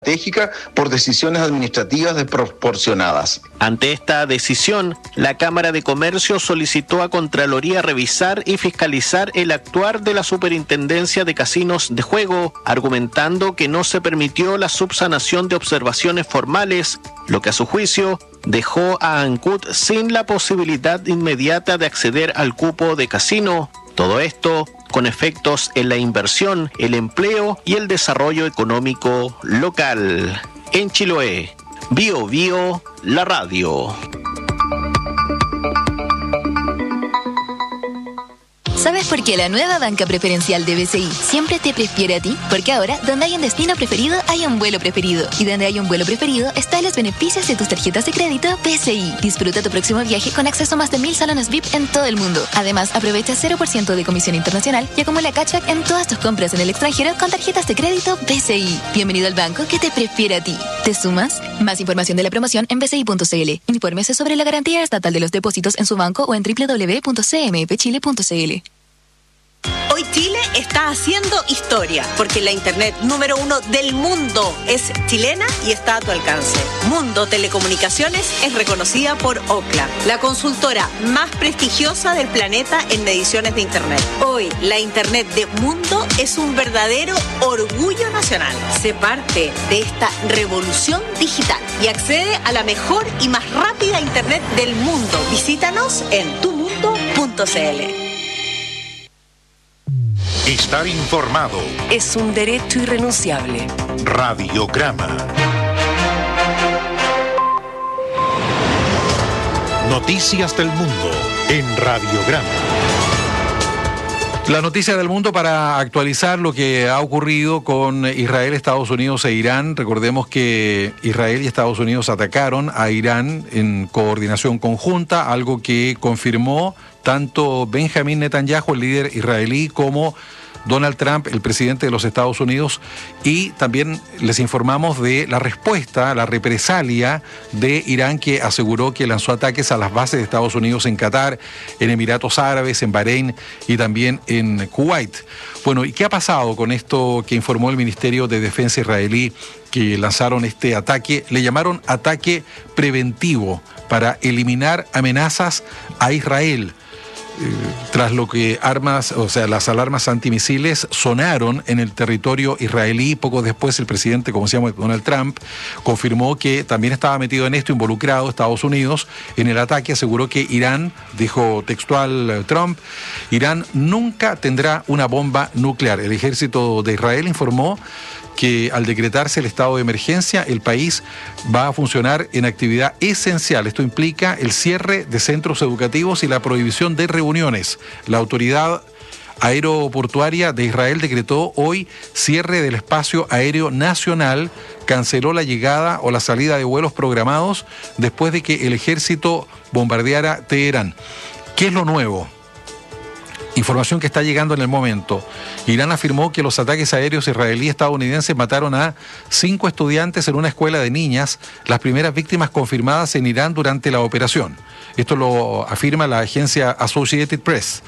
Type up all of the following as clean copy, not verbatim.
estratégica por decisiones administrativas desproporcionadas. Ante esta decisión, la Cámara de Comercio solicitó a Contraloría revisar y fiscalizar el actuar de la Superintendencia de Casinos de Juego, argumentando que no se permitió la subsanación de observaciones formales, lo que a su juicio dejó a Ancut sin la posibilidad inmediata de acceder al cupo de casino. Todo esto con efectos en la inversión, el empleo y el desarrollo económico local. En Chiloé, Bio Bio, la radio. ¿Sabes por qué la nueva banca preferencial de BCI siempre te prefiere a ti? Porque ahora, donde hay un destino preferido, hay un vuelo preferido. Y donde hay un vuelo preferido, están los beneficios de tus tarjetas de crédito BCI. Disfruta tu próximo viaje con acceso a más de 1000 salones VIP en todo el mundo. Además, aprovecha 0% de comisión internacional y acumula cashback en todas tus compras en el extranjero con tarjetas de crédito BCI. Bienvenido al banco que te prefiere a ti. ¿Te sumas? Más información de la promoción en bci.cl. Infórmese sobre la garantía estatal de los depósitos en su banco o en www.cmpchile.cl. Hoy Chile está haciendo historia, porque la internet número 1 del mundo es chilena y está a tu alcance. Mundo Telecomunicaciones es reconocida por Ookla, la consultora más prestigiosa del planeta en mediciones de internet. Hoy, la internet de Mundo es un verdadero orgullo nacional. Sé parte de esta revolución digital y accede a la mejor y más rápida internet del mundo. Visítanos en tumundo.cl. Estar informado es un derecho irrenunciable. Radiograma. Noticias del mundo en Radiograma. La noticia del mundo para actualizar lo que ha ocurrido con Israel, Estados Unidos e Irán. Recordemos que Israel y Estados Unidos atacaron a Irán en coordinación conjunta, algo que confirmó tanto Benjamín Netanyahu, el líder israelí, como Donald Trump, el presidente de los Estados Unidos, y también les informamos de la respuesta, la represalia de Irán, que aseguró que lanzó ataques a las bases de Estados Unidos en Qatar, en Emiratos Árabes, en Bahrein y también en Kuwait. Bueno, ¿y qué ha pasado con esto que informó el Ministerio de Defensa israelí, que lanzaron este ataque? Le llamaron ataque preventivo para eliminar amenazas a Israel. Tras lo que las alarmas antimisiles sonaron en el territorio israelí, poco después el presidente, como decíamos, Donald Trump, confirmó que también estaba metido en esto, involucrado Estados Unidos en el ataque. Aseguró que Irán, dijo textual Trump, Irán nunca tendrá una bomba nuclear. El ejército de Israel informó que al decretarse el estado de emergencia, el país va a funcionar en actividad esencial. Esto implica el cierre de centros educativos y la prohibición de reuniones. La autoridad aeroportuaria de Israel decretó hoy cierre del espacio aéreo nacional, canceló la llegada o la salida de vuelos programados después de que el ejército bombardeara Teherán. ¿Qué es lo nuevo? Información que está llegando en el momento. Irán afirmó que los ataques aéreos israelí estadounidenses mataron a 5 estudiantes en una escuela de niñas, las primeras víctimas confirmadas en Irán durante la operación. Esto lo afirma la agencia Associated Press.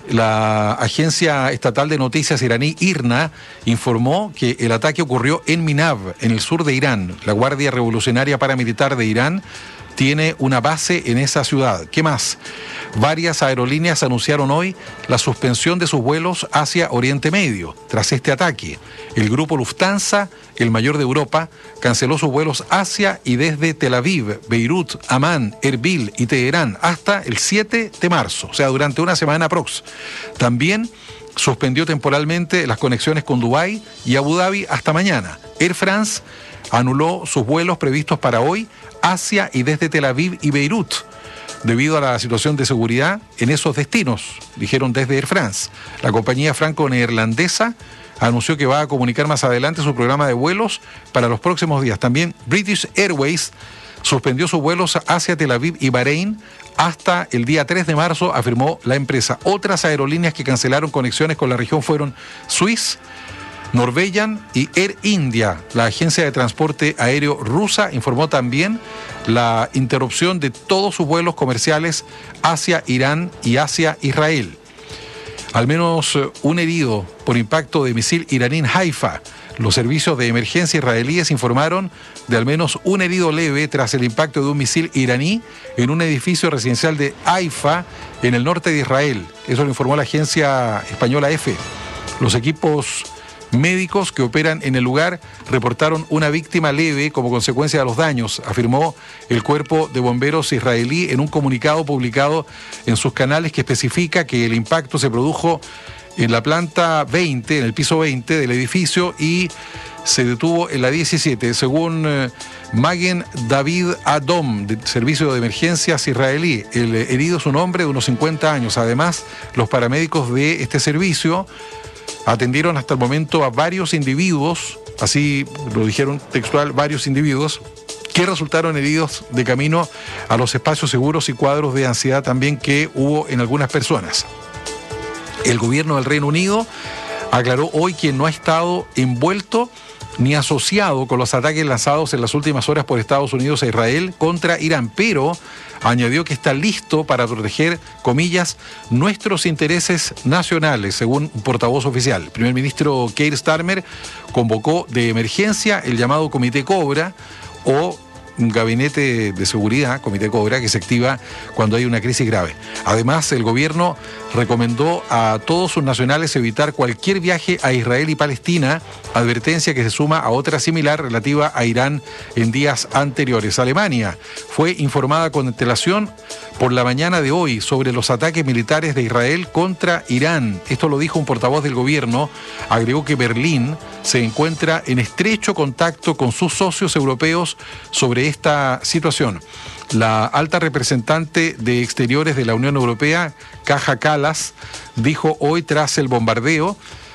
La agencia estatal de noticias iraní IRNA informó que el ataque ocurrió en Minav, en el sur de Irán. La Guardia Revolucionaria Paramilitar de Irán tiene una base en esa ciudad. ¿Qué más? Varias aerolíneas anunciaron hoy la suspensión de sus vuelos hacia Oriente Medio. Tras este ataque, el grupo Lufthansa, el mayor de Europa, canceló sus vuelos hacia y desde Tel Aviv, Beirut, Amán, Erbil y Teherán hasta el 7 de marzo, o sea, durante una semana aprox. También suspendió temporalmente las conexiones con Dubái y Abu Dhabi hasta mañana. Air France anuló sus vuelos previstos para hoy hacia y desde Tel Aviv y Beirut, debido a la situación de seguridad en esos destinos, dijeron desde Air France. La compañía franco-neerlandesa anunció que va a comunicar más adelante su programa de vuelos para los próximos días. También British Airways suspendió sus vuelos hacia Tel Aviv y Bahrein hasta el día 3 de marzo, afirmó la empresa. Otras aerolíneas que cancelaron conexiones con la región fueron Swiss, Norwegian y Air India. La agencia de transporte aéreo rusa informó también la interrupción de todos sus vuelos comerciales hacia Irán y hacia Israel. Al menos un herido por impacto de misil iraní en Haifa. Los servicios de emergencia israelíes informaron de al menos un herido leve tras el impacto de un misil iraní en un edificio residencial de Haifa, en el norte de Israel. Eso lo informó la agencia española EFE. Los equipos médicos que operan en el lugar reportaron una víctima leve como consecuencia de los daños, afirmó el Cuerpo de Bomberos israelí en un comunicado publicado en sus canales que especifica que el impacto se produjo en la planta 20, en el piso 20 del edificio, y se detuvo en la 17, según Magen David Adom, del Servicio de Emergencias israelí. El herido es un hombre de unos 50 años. Además, los paramédicos de este servicio atendieron hasta el momento a varios individuos, así lo dijeron textual, varios individuos que resultaron heridos de camino a los espacios seguros, y cuadros de ansiedad también que hubo en algunas personas. El gobierno del Reino Unido aclaró hoy que no ha estado envuelto ni asociado con los ataques lanzados en las últimas horas por Estados Unidos a Israel contra Irán, pero añadió que está listo para proteger, comillas, nuestros intereses nacionales, según un portavoz oficial. El primer ministro Keir Starmer convocó de emergencia el llamado Comité Cobra, o un gabinete de seguridad, Comité Cobra, que se activa cuando hay una crisis grave. Además, el gobierno recomendó a todos sus nacionales evitar cualquier viaje a Israel y Palestina, advertencia que se suma a otra similar relativa a Irán en días anteriores. Alemania fue informada con antelación por la mañana de hoy sobre los ataques militares de Israel contra Irán. Esto lo dijo un portavoz del gobierno. Agregó que Berlín se encuentra en estrecho contacto con sus socios europeos sobre esta situación. La alta representante de Exteriores de la Unión Europea, Kaja Kallas, dijo hoy, tras el bombardeo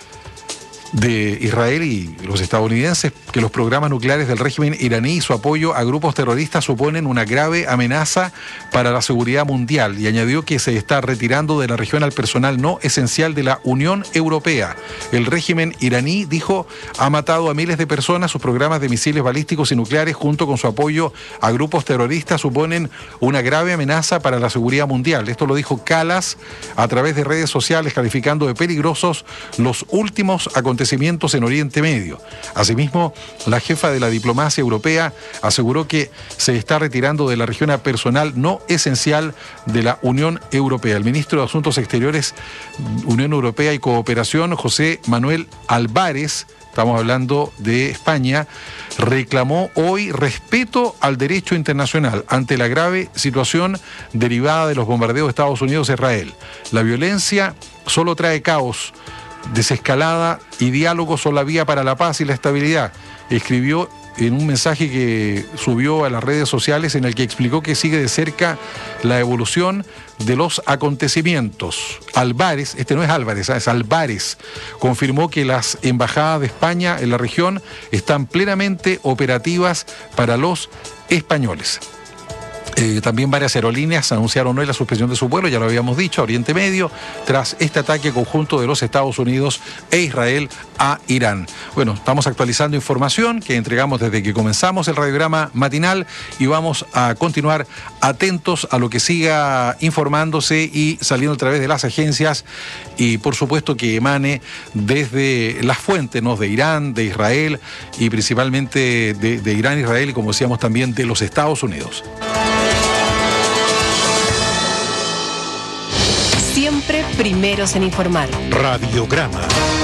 de Israel y los estadounidenses, que los programas nucleares del régimen iraní y su apoyo a grupos terroristas suponen una grave amenaza para la seguridad mundial, y añadió que se está retirando de la región al personal no esencial de la Unión Europea. El régimen iraní, dijo, ha matado a miles de personas. Sus programas de misiles balísticos y nucleares, junto con su apoyo a grupos terroristas, suponen una grave amenaza para la seguridad mundial. Esto lo dijo Kallas a través de redes sociales, calificando de peligrosos los últimos acontecimientos en Oriente Medio. Asimismo, la jefa de la diplomacia europea aseguró que se está retirando de la región a personal no esencial de la Unión Europea. El ministro de Asuntos Exteriores, Unión Europea y Cooperación, José Manuel Álvarez, estamos hablando de España, reclamó hoy respeto al derecho internacional ante la grave situación derivada de los bombardeos de Estados Unidos a Israel. La violencia solo trae caos. Desescalada y diálogo son la vía para la paz y la estabilidad, escribió en un mensaje que subió a las redes sociales, en el que explicó que sigue de cerca la evolución de los acontecimientos. Álvarez, este no es Álvarez, es Álvarez, confirmó que las embajadas de España en la región están plenamente operativas para los españoles. También varias aerolíneas anunciaron hoy la suspensión de su vuelo, ya lo habíamos dicho, a Oriente Medio, tras este ataque conjunto de los Estados Unidos e Israel a Irán. Bueno, estamos actualizando información que entregamos desde que comenzamos el radiograma matinal, y vamos a continuar atentos a lo que siga informándose y saliendo a través de las agencias, y por supuesto que emane desde las fuentes, ¿no?, de Irán, de Israel, y principalmente de Irán, Israel, y como decíamos también de los Estados Unidos. Siempre primeros en informar. Radiograma.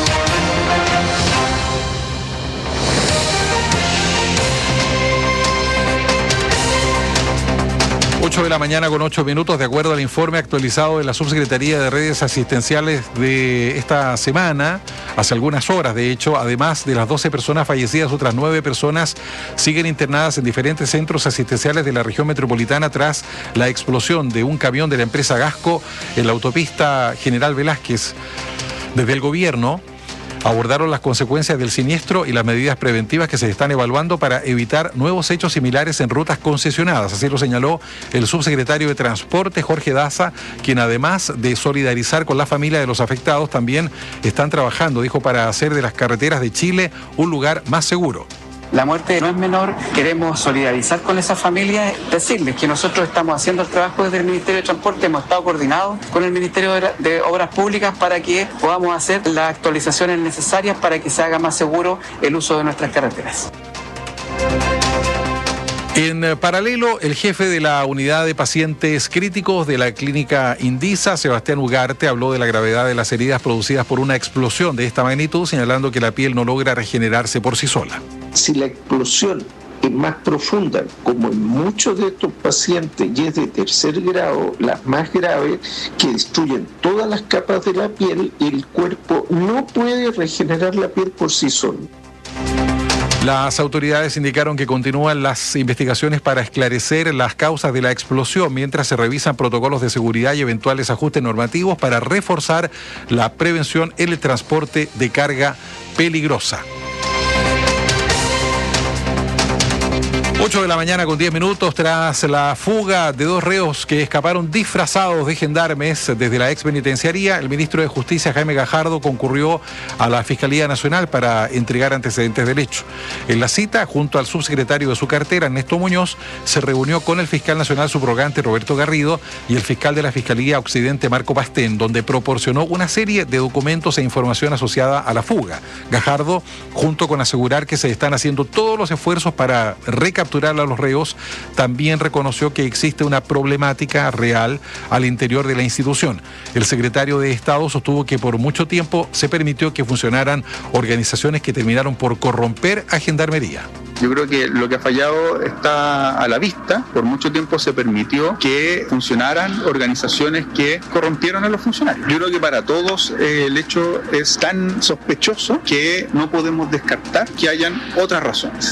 8 de la mañana con 8 minutos, de acuerdo al informe actualizado de la Subsecretaría de Redes Asistenciales de esta semana, hace algunas horas de hecho. Además de las 12 personas fallecidas, otras 9 personas siguen internadas en diferentes centros asistenciales de la región metropolitana tras la explosión de un camión de la empresa Gasco en la autopista General Velázquez. Desde el gobierno abordaron las consecuencias del siniestro y las medidas preventivas que se están evaluando para evitar nuevos hechos similares en rutas concesionadas. Así lo señaló el subsecretario de Transporte, Jorge Daza, quien además de solidarizar con la familia de los afectados, también están trabajando, dijo, para hacer de las carreteras de Chile un lugar más seguro. La muerte no es menor, queremos solidarizar con esa familia, decirles que nosotros estamos haciendo el trabajo desde el Ministerio de Transporte, hemos estado coordinados con el Ministerio de Obras Públicas para que podamos hacer las actualizaciones necesarias para que se haga más seguro el uso de nuestras carreteras. En paralelo, el jefe de la unidad de pacientes críticos de la clínica Indisa, Sebastián Ugarte, habló de la gravedad de las heridas producidas por una explosión de esta magnitud, señalando que la piel no logra regenerarse por sí sola. Si la explosión es más profunda, como en muchos de estos pacientes, y es de tercer grado, las más graves, que destruyen todas las capas de la piel, el cuerpo no puede regenerar la piel por sí solo. Las autoridades indicaron que continúan las investigaciones para esclarecer las causas de la explosión, mientras se revisan protocolos de seguridad y eventuales ajustes normativos para reforzar la prevención en el transporte de carga peligrosa. 8 de la mañana con 10 minutos, tras la fuga de 2 reos que escaparon disfrazados de gendarmes desde la ex penitenciaría, el ministro de Justicia, Jaime Gajardo, concurrió a la Fiscalía Nacional para entregar antecedentes del hecho. En la cita, junto al subsecretario de su cartera, Ernesto Muñoz, se reunió con el fiscal nacional subrogante, Roberto Garrido, y el fiscal de la Fiscalía Occidente, Marco Pastén, donde proporcionó una serie de documentos e información asociada a la fuga. Gajardo, junto con asegurar que se están haciendo todos los esfuerzos para recapturar a los reos, también reconoció que existe una problemática real al interior de la institución. El secretario de Estado sostuvo que por mucho tiempo se permitió que funcionaran organizaciones que terminaron por corromper a Gendarmería. Yo creo que lo que ha fallado está a la vista. Por mucho tiempo se permitió que funcionaran organizaciones que corrompieron a los funcionarios. Yo creo que para todos el hecho es tan sospechoso que no podemos descartar que hayan otras razones.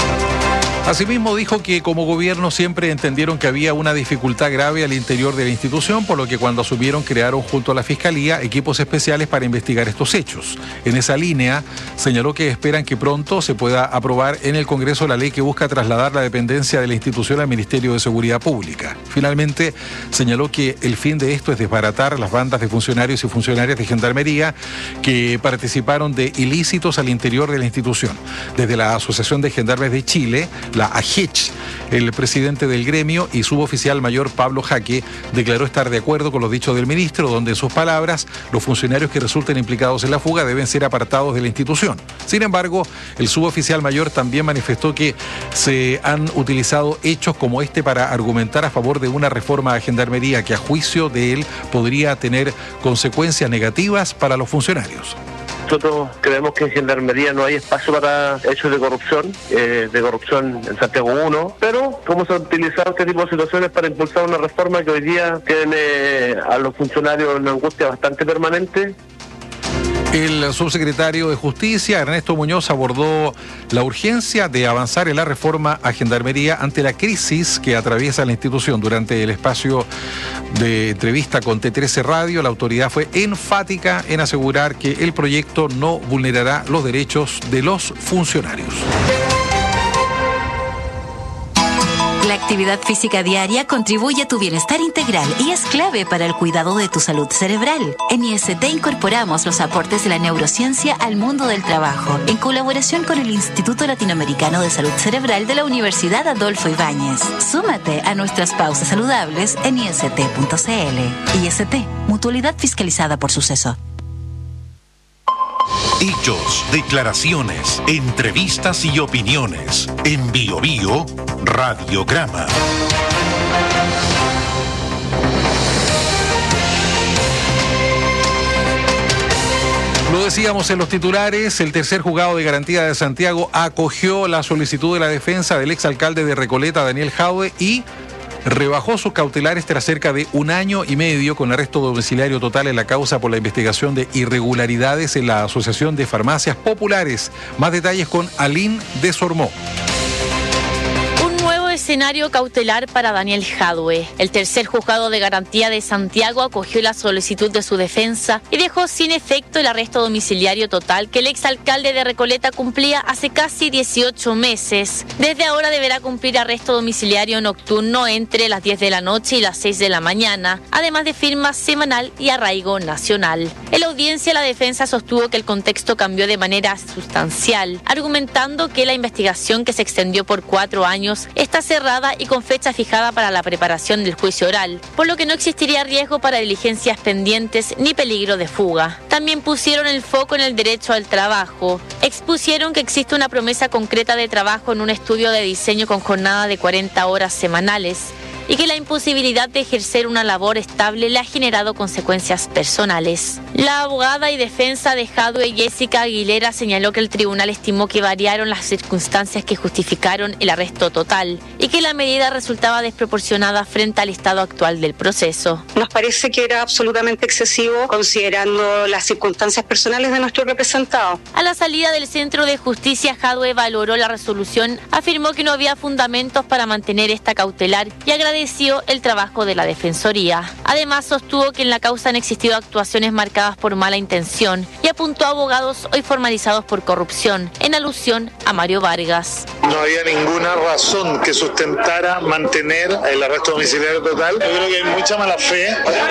Asimismo, dijo que como gobierno siempre entendieron que había una dificultad grave al interior de la institución, por lo que cuando asumieron crearon junto a la Fiscalía equipos especiales para investigar estos hechos. En esa línea, señaló que esperan que pronto se pueda aprobar en el Congreso la ley que busca trasladar la dependencia de la institución al Ministerio de Seguridad Pública. Finalmente, señaló que el fin de esto es desbaratar las bandas de funcionarios y funcionarias de Gendarmería que participaron de ilícitos al interior de la institución. Desde la Asociación de Gendarmes de Chile, la AGECH, el presidente del gremio y suboficial mayor Pablo Jaque declaró estar de acuerdo con los dichos del ministro, donde en sus palabras los funcionarios que resulten implicados en la fuga deben ser apartados de la institución. Sin embargo, el suboficial mayor también manifestó que se han utilizado hechos como este para argumentar a favor de una reforma a Gendarmería que a juicio de él podría tener consecuencias negativas para los funcionarios. Nosotros creemos que en Gendarmería no hay espacio para hechos de corrupción en Santiago 1, pero cómo se han utilizado este tipo de situaciones para impulsar una reforma que hoy día tiene a los funcionarios una angustia bastante permanente. El subsecretario de Justicia, Ernesto Muñoz, abordó la urgencia de avanzar en la reforma a Gendarmería ante la crisis que atraviesa la institución. Durante el espacio de entrevista con T13 Radio, la autoridad fue enfática en asegurar que el proyecto no vulnerará los derechos de los funcionarios. La actividad física diaria contribuye a tu bienestar integral y es clave para el cuidado de tu salud cerebral. En IST incorporamos los aportes de la neurociencia al mundo del trabajo, en colaboración con el Instituto Latinoamericano de Salud Cerebral de la Universidad Adolfo Ibáñez. Súmate a nuestras pausas saludables en ist.cl. IST, mutualidad fiscalizada por Suceso. Hechos, declaraciones, entrevistas y opiniones. En Bio Bio, Radiograma. Lo decíamos en los titulares, el tercer juzgado de garantía de Santiago acogió la solicitud de la defensa del exalcalde de Recoleta, Daniel Jadwe, y rebajó sus cautelares tras cerca de 1 año y medio con arresto domiciliario total en la causa por la investigación de irregularidades en la Asociación de Farmacias Populares. Más detalles con Aline Desormó. escenario cautelar para Daniel Jadwe. El tercer juzgado de garantía de Santiago acogió la solicitud de su defensa y dejó sin efecto el arresto domiciliario total que el exalcalde de Recoleta cumplía hace casi 18 meses. Desde ahora deberá cumplir arresto domiciliario nocturno entre las 10 de la noche y las 6 de la mañana, además de firma semanal y arraigo nacional. En la audiencia, la defensa sostuvo que el contexto cambió de manera sustancial, argumentando que la investigación, que se extendió por 4 años, está cerrada y con fecha fijada para la preparación del juicio oral, por lo que no existiría riesgo para diligencias pendientes ni peligro de fuga. También pusieron el foco en el derecho al trabajo. Expusieron que existe una promesa concreta de trabajo en un estudio de diseño con jornada de 40 horas semanales y que la imposibilidad de ejercer una labor estable le ha generado consecuencias personales. La abogada y defensa de Jadwe, Jessica Aguilera, señaló que el tribunal estimó que variaron las circunstancias que justificaron el arresto total y que la medida resultaba desproporcionada frente al estado actual del proceso. Nos parece que era absolutamente excesivo considerando las circunstancias personales de nuestro representado. A la salida del Centro de Justicia, Jadwe valoró la resolución, afirmó que no había fundamentos para mantener esta cautelar y agradeció el trabajo de la Defensoría. Además, sostuvo que en la causa han existido actuaciones marcadas por mala intención y apuntó a abogados hoy formalizados por corrupción, en alusión a Mario Vargas. No había ninguna razón que sustentara mantener el arresto domiciliario total. Yo creo que hay mucha mala fe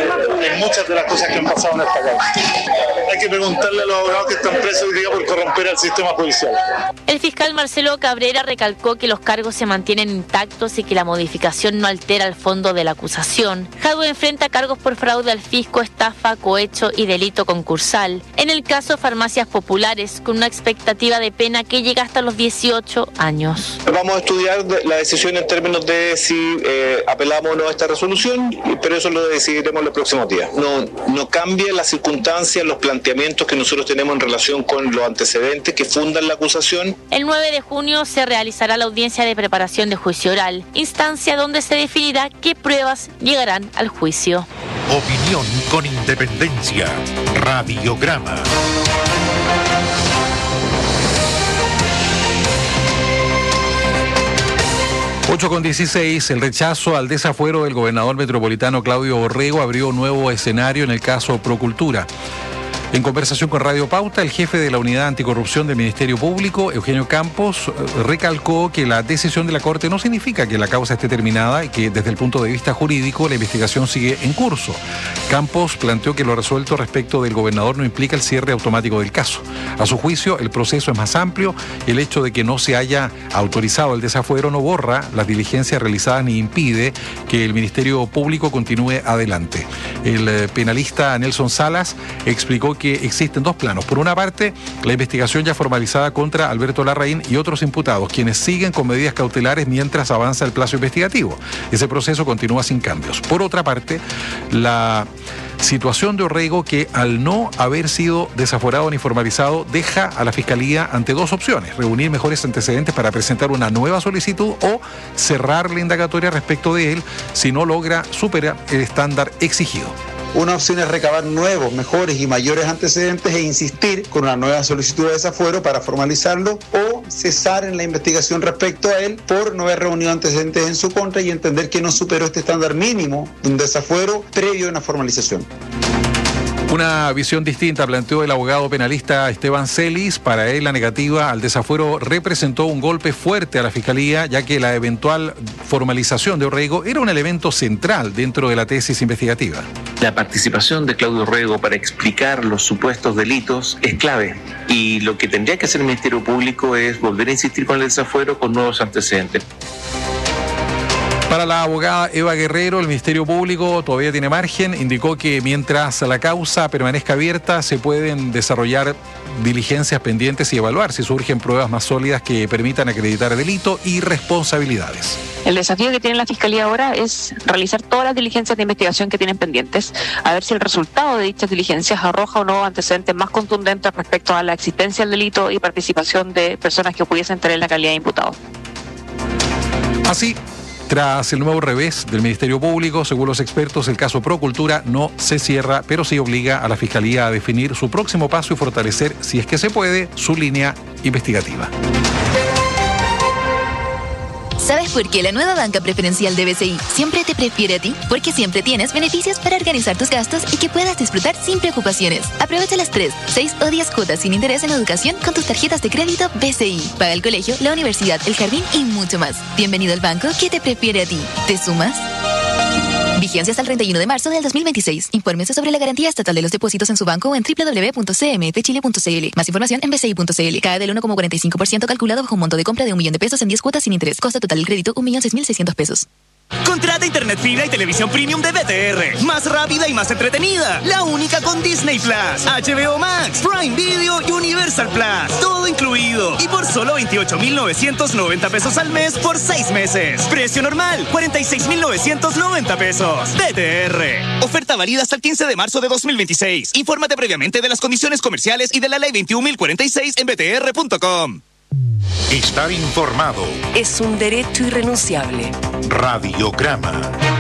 en muchas de las cosas que han pasado en esta causa. Hay que preguntarle a los abogados que están presos hoy día por corromper al sistema judicial. El fiscal Marcelo Cabrera recalcó que los cargos se mantienen intactos y que la modificación no altera el fondo de la acusación. Jadwe enfrenta cargos por fraude al fisco, estafa, cohecho y delito concursal. En el caso Farmacias Populares, con una expectativa de pena que llega hasta los 18 años. Vamos a estudiar la decisión en términos de si apelamos o no a esta resolución, pero eso lo decidiremos los próximos días. No cambia las circunstancias, los planteamientos que nosotros tenemos en relación con los antecedentes que fundan la acusación. El 9 de junio se realizará la audiencia de preparación de juicio oral, instancia donde se definirá qué pruebas llegarán al juicio. Opinión con independencia. Radiograma. Con 16, el rechazo al desafuero del gobernador metropolitano Claudio Orrego abrió un nuevo escenario en el caso Procultura. En conversación con Radio Pauta, el jefe de la Unidad Anticorrupción del Ministerio Público, Eugenio Campos, recalcó que la decisión de la Corte no significa que la causa esté terminada y que desde el punto de vista jurídico la investigación sigue en curso. Campos planteó que lo resuelto respecto del gobernador no implica el cierre automático del caso. A su juicio, el proceso es más amplio y el hecho de que no se haya autorizado el desafuero no borra las diligencias realizadas ni impide que el Ministerio Público continúe adelante. El penalista Nelson Salas explicó que existen dos planos. Por una parte, la investigación ya formalizada contra Alberto Larraín y otros imputados, quienes siguen con medidas cautelares mientras avanza el plazo investigativo. Ese proceso continúa sin cambios. Por otra parte, la situación de Orrego, que al no haber sido desaforado ni formalizado, deja a la Fiscalía ante dos opciones: reunir mejores antecedentes para presentar una nueva solicitud o cerrar la indagatoria respecto de él si no logra superar el estándar exigido. Una opción es recabar nuevos, mejores y mayores antecedentes e insistir con una nueva solicitud de desafuero para formalizarlo o cesar en la investigación respecto a él por no haber reunido antecedentes en su contra y entender que no superó este estándar mínimo de un desafuero previo a una formalización. Una visión distinta planteó el abogado penalista Esteban Celis. Para él, la negativa al desafuero representó un golpe fuerte a la Fiscalía, ya que la eventual formalización de Orrego era un elemento central dentro de la tesis investigativa. La participación de Claudio Orrego para explicar los supuestos delitos es clave, y lo que tendría que hacer el Ministerio Público es volver a insistir con el desafuero con nuevos antecedentes. Para la abogada Eva Guerrero, el Ministerio Público todavía tiene margen. Indicó que mientras la causa permanezca abierta, se pueden desarrollar diligencias pendientes y evaluar si surgen pruebas más sólidas que permitan acreditar delito y responsabilidades. El desafío que tiene la Fiscalía ahora es realizar todas las diligencias de investigación que tienen pendientes, a ver si el resultado de dichas diligencias arroja o no antecedentes más contundentes respecto a la existencia del delito y participación de personas que pudiesen tener la calidad de imputado. Así, tras el nuevo revés del Ministerio Público, según los expertos, el caso Procultura no se cierra, pero sí obliga a la Fiscalía a definir su próximo paso y fortalecer, si es que se puede, su línea investigativa. ¿Sabes por qué la nueva banca preferencial de BCI siempre te prefiere a ti? Porque siempre tienes beneficios para organizar tus gastos y que puedas disfrutar sin preocupaciones. Aprovecha las 3, 6 o 10 cuotas sin interés en educación con tus tarjetas de crédito BCI. Paga el colegio, la universidad, el jardín y mucho más. Bienvenido al banco que te prefiere a ti. ¿Te sumas? Vigencia hasta el 31 de marzo del 2026. Infórmese sobre la garantía estatal de los depósitos en su banco o en www.cmfchile.cl. Más información en bci.cl. Cae del 1,45% calculado bajo un monto de compra de $1.000.000 en 10 cuotas sin interés. Costo total del crédito $1.006.600. Contrata internet fibra y televisión premium de BTR. Más rápida y más entretenida. La única con Disney Plus, HBO Max, Prime Video y Universal Plus. Todo incluido. Y por solo $28.990 al mes por 6 meses. Precio normal, $46.990. BTR. Oferta válida hasta el 15 de marzo de 2026. Infórmate previamente de las condiciones comerciales y de la ley 21.046 en btr.com. Estar informado es un derecho irrenunciable. Radiograma.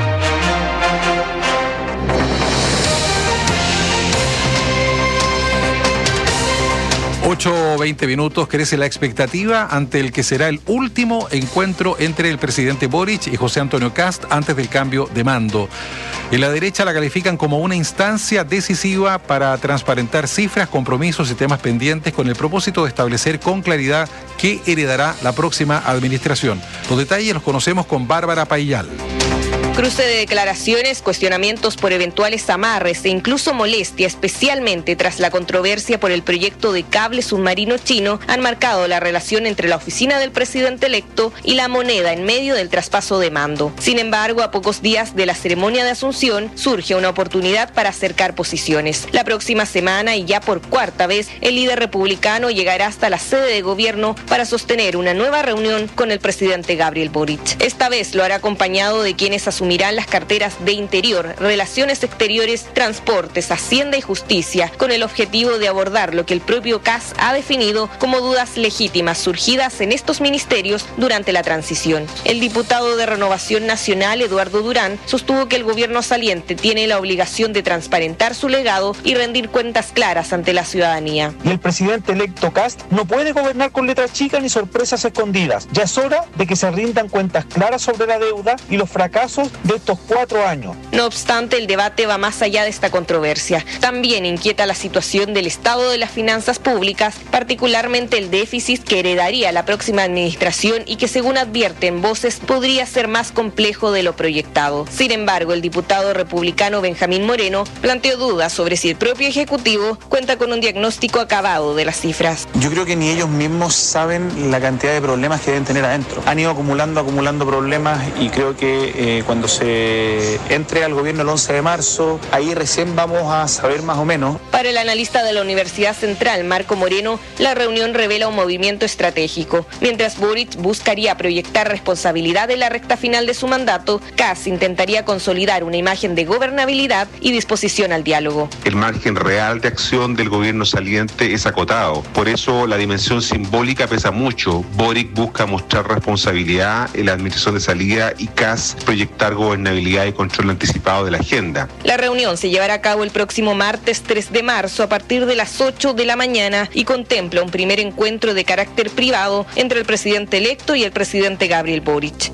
8:20 minutos, crece la expectativa ante el que será el último encuentro entre el presidente Boric y José Antonio Kast antes del cambio de mando. En la derecha la califican como una instancia decisiva para transparentar cifras, compromisos y temas pendientes con el propósito de establecer con claridad qué heredará la próxima administración. Los detalles los conocemos con Bárbara Paillal. Cruce de declaraciones, cuestionamientos por eventuales amarres e incluso molestia, especialmente tras la controversia por el proyecto de cable submarino chino, han marcado la relación entre la oficina del presidente electo y la moneda en medio del traspaso de mando. Sin embargo, a pocos días de la ceremonia de asunción, surge una oportunidad para acercar posiciones. La próxima semana, y ya por cuarta vez, el líder republicano llegará hasta la sede de gobierno para sostener una nueva reunión con el presidente Gabriel Boric. Esta vez lo hará acompañado de quienes asumirán las carteras de Interior, Relaciones Exteriores, Transportes, Hacienda y Justicia, con el objetivo de abordar lo que el propio Kast ha definido como dudas legítimas surgidas en estos ministerios durante la transición. El diputado de Renovación Nacional, Eduardo Durán, sostuvo que el gobierno saliente tiene la obligación de transparentar su legado y rendir cuentas claras ante la ciudadanía. Y el presidente electo Kast no puede gobernar con letras chicas ni sorpresas escondidas. Ya es hora de que se rindan cuentas claras sobre la deuda y los fracasos de estos 4 años. No obstante, el debate va más allá de esta controversia. También inquieta la situación del estado de las finanzas públicas, particularmente el déficit que heredaría la próxima administración y que, según advierten voces, podría ser más complejo de lo proyectado. Sin embargo, el diputado republicano Benjamín Moreno planteó dudas sobre si el propio Ejecutivo cuenta con un diagnóstico acabado de las cifras. Yo creo que ni ellos mismos saben la cantidad de problemas que deben tener adentro. Han ido acumulando problemas y creo que cuando se entre al gobierno el 11 de marzo, ahí recién vamos a saber más o menos. Para el analista de la Universidad Central, Marco Moreno, la reunión revela un movimiento estratégico. Mientras Boric buscaría proyectar responsabilidad en la recta final de su mandato, Kast intentaría consolidar una imagen de gobernabilidad y disposición al diálogo. El margen real de acción del gobierno saliente es acotado. Por eso la dimensión simbólica pesa mucho. Boric busca mostrar responsabilidad en la administración de salida y Kast proyectar gobernabilidad y control anticipado de la agenda. La reunión se llevará a cabo el próximo martes 3 de marzo a partir de las 8 de la mañana y contempla un primer encuentro de carácter privado entre el presidente electo y el presidente Gabriel Boric.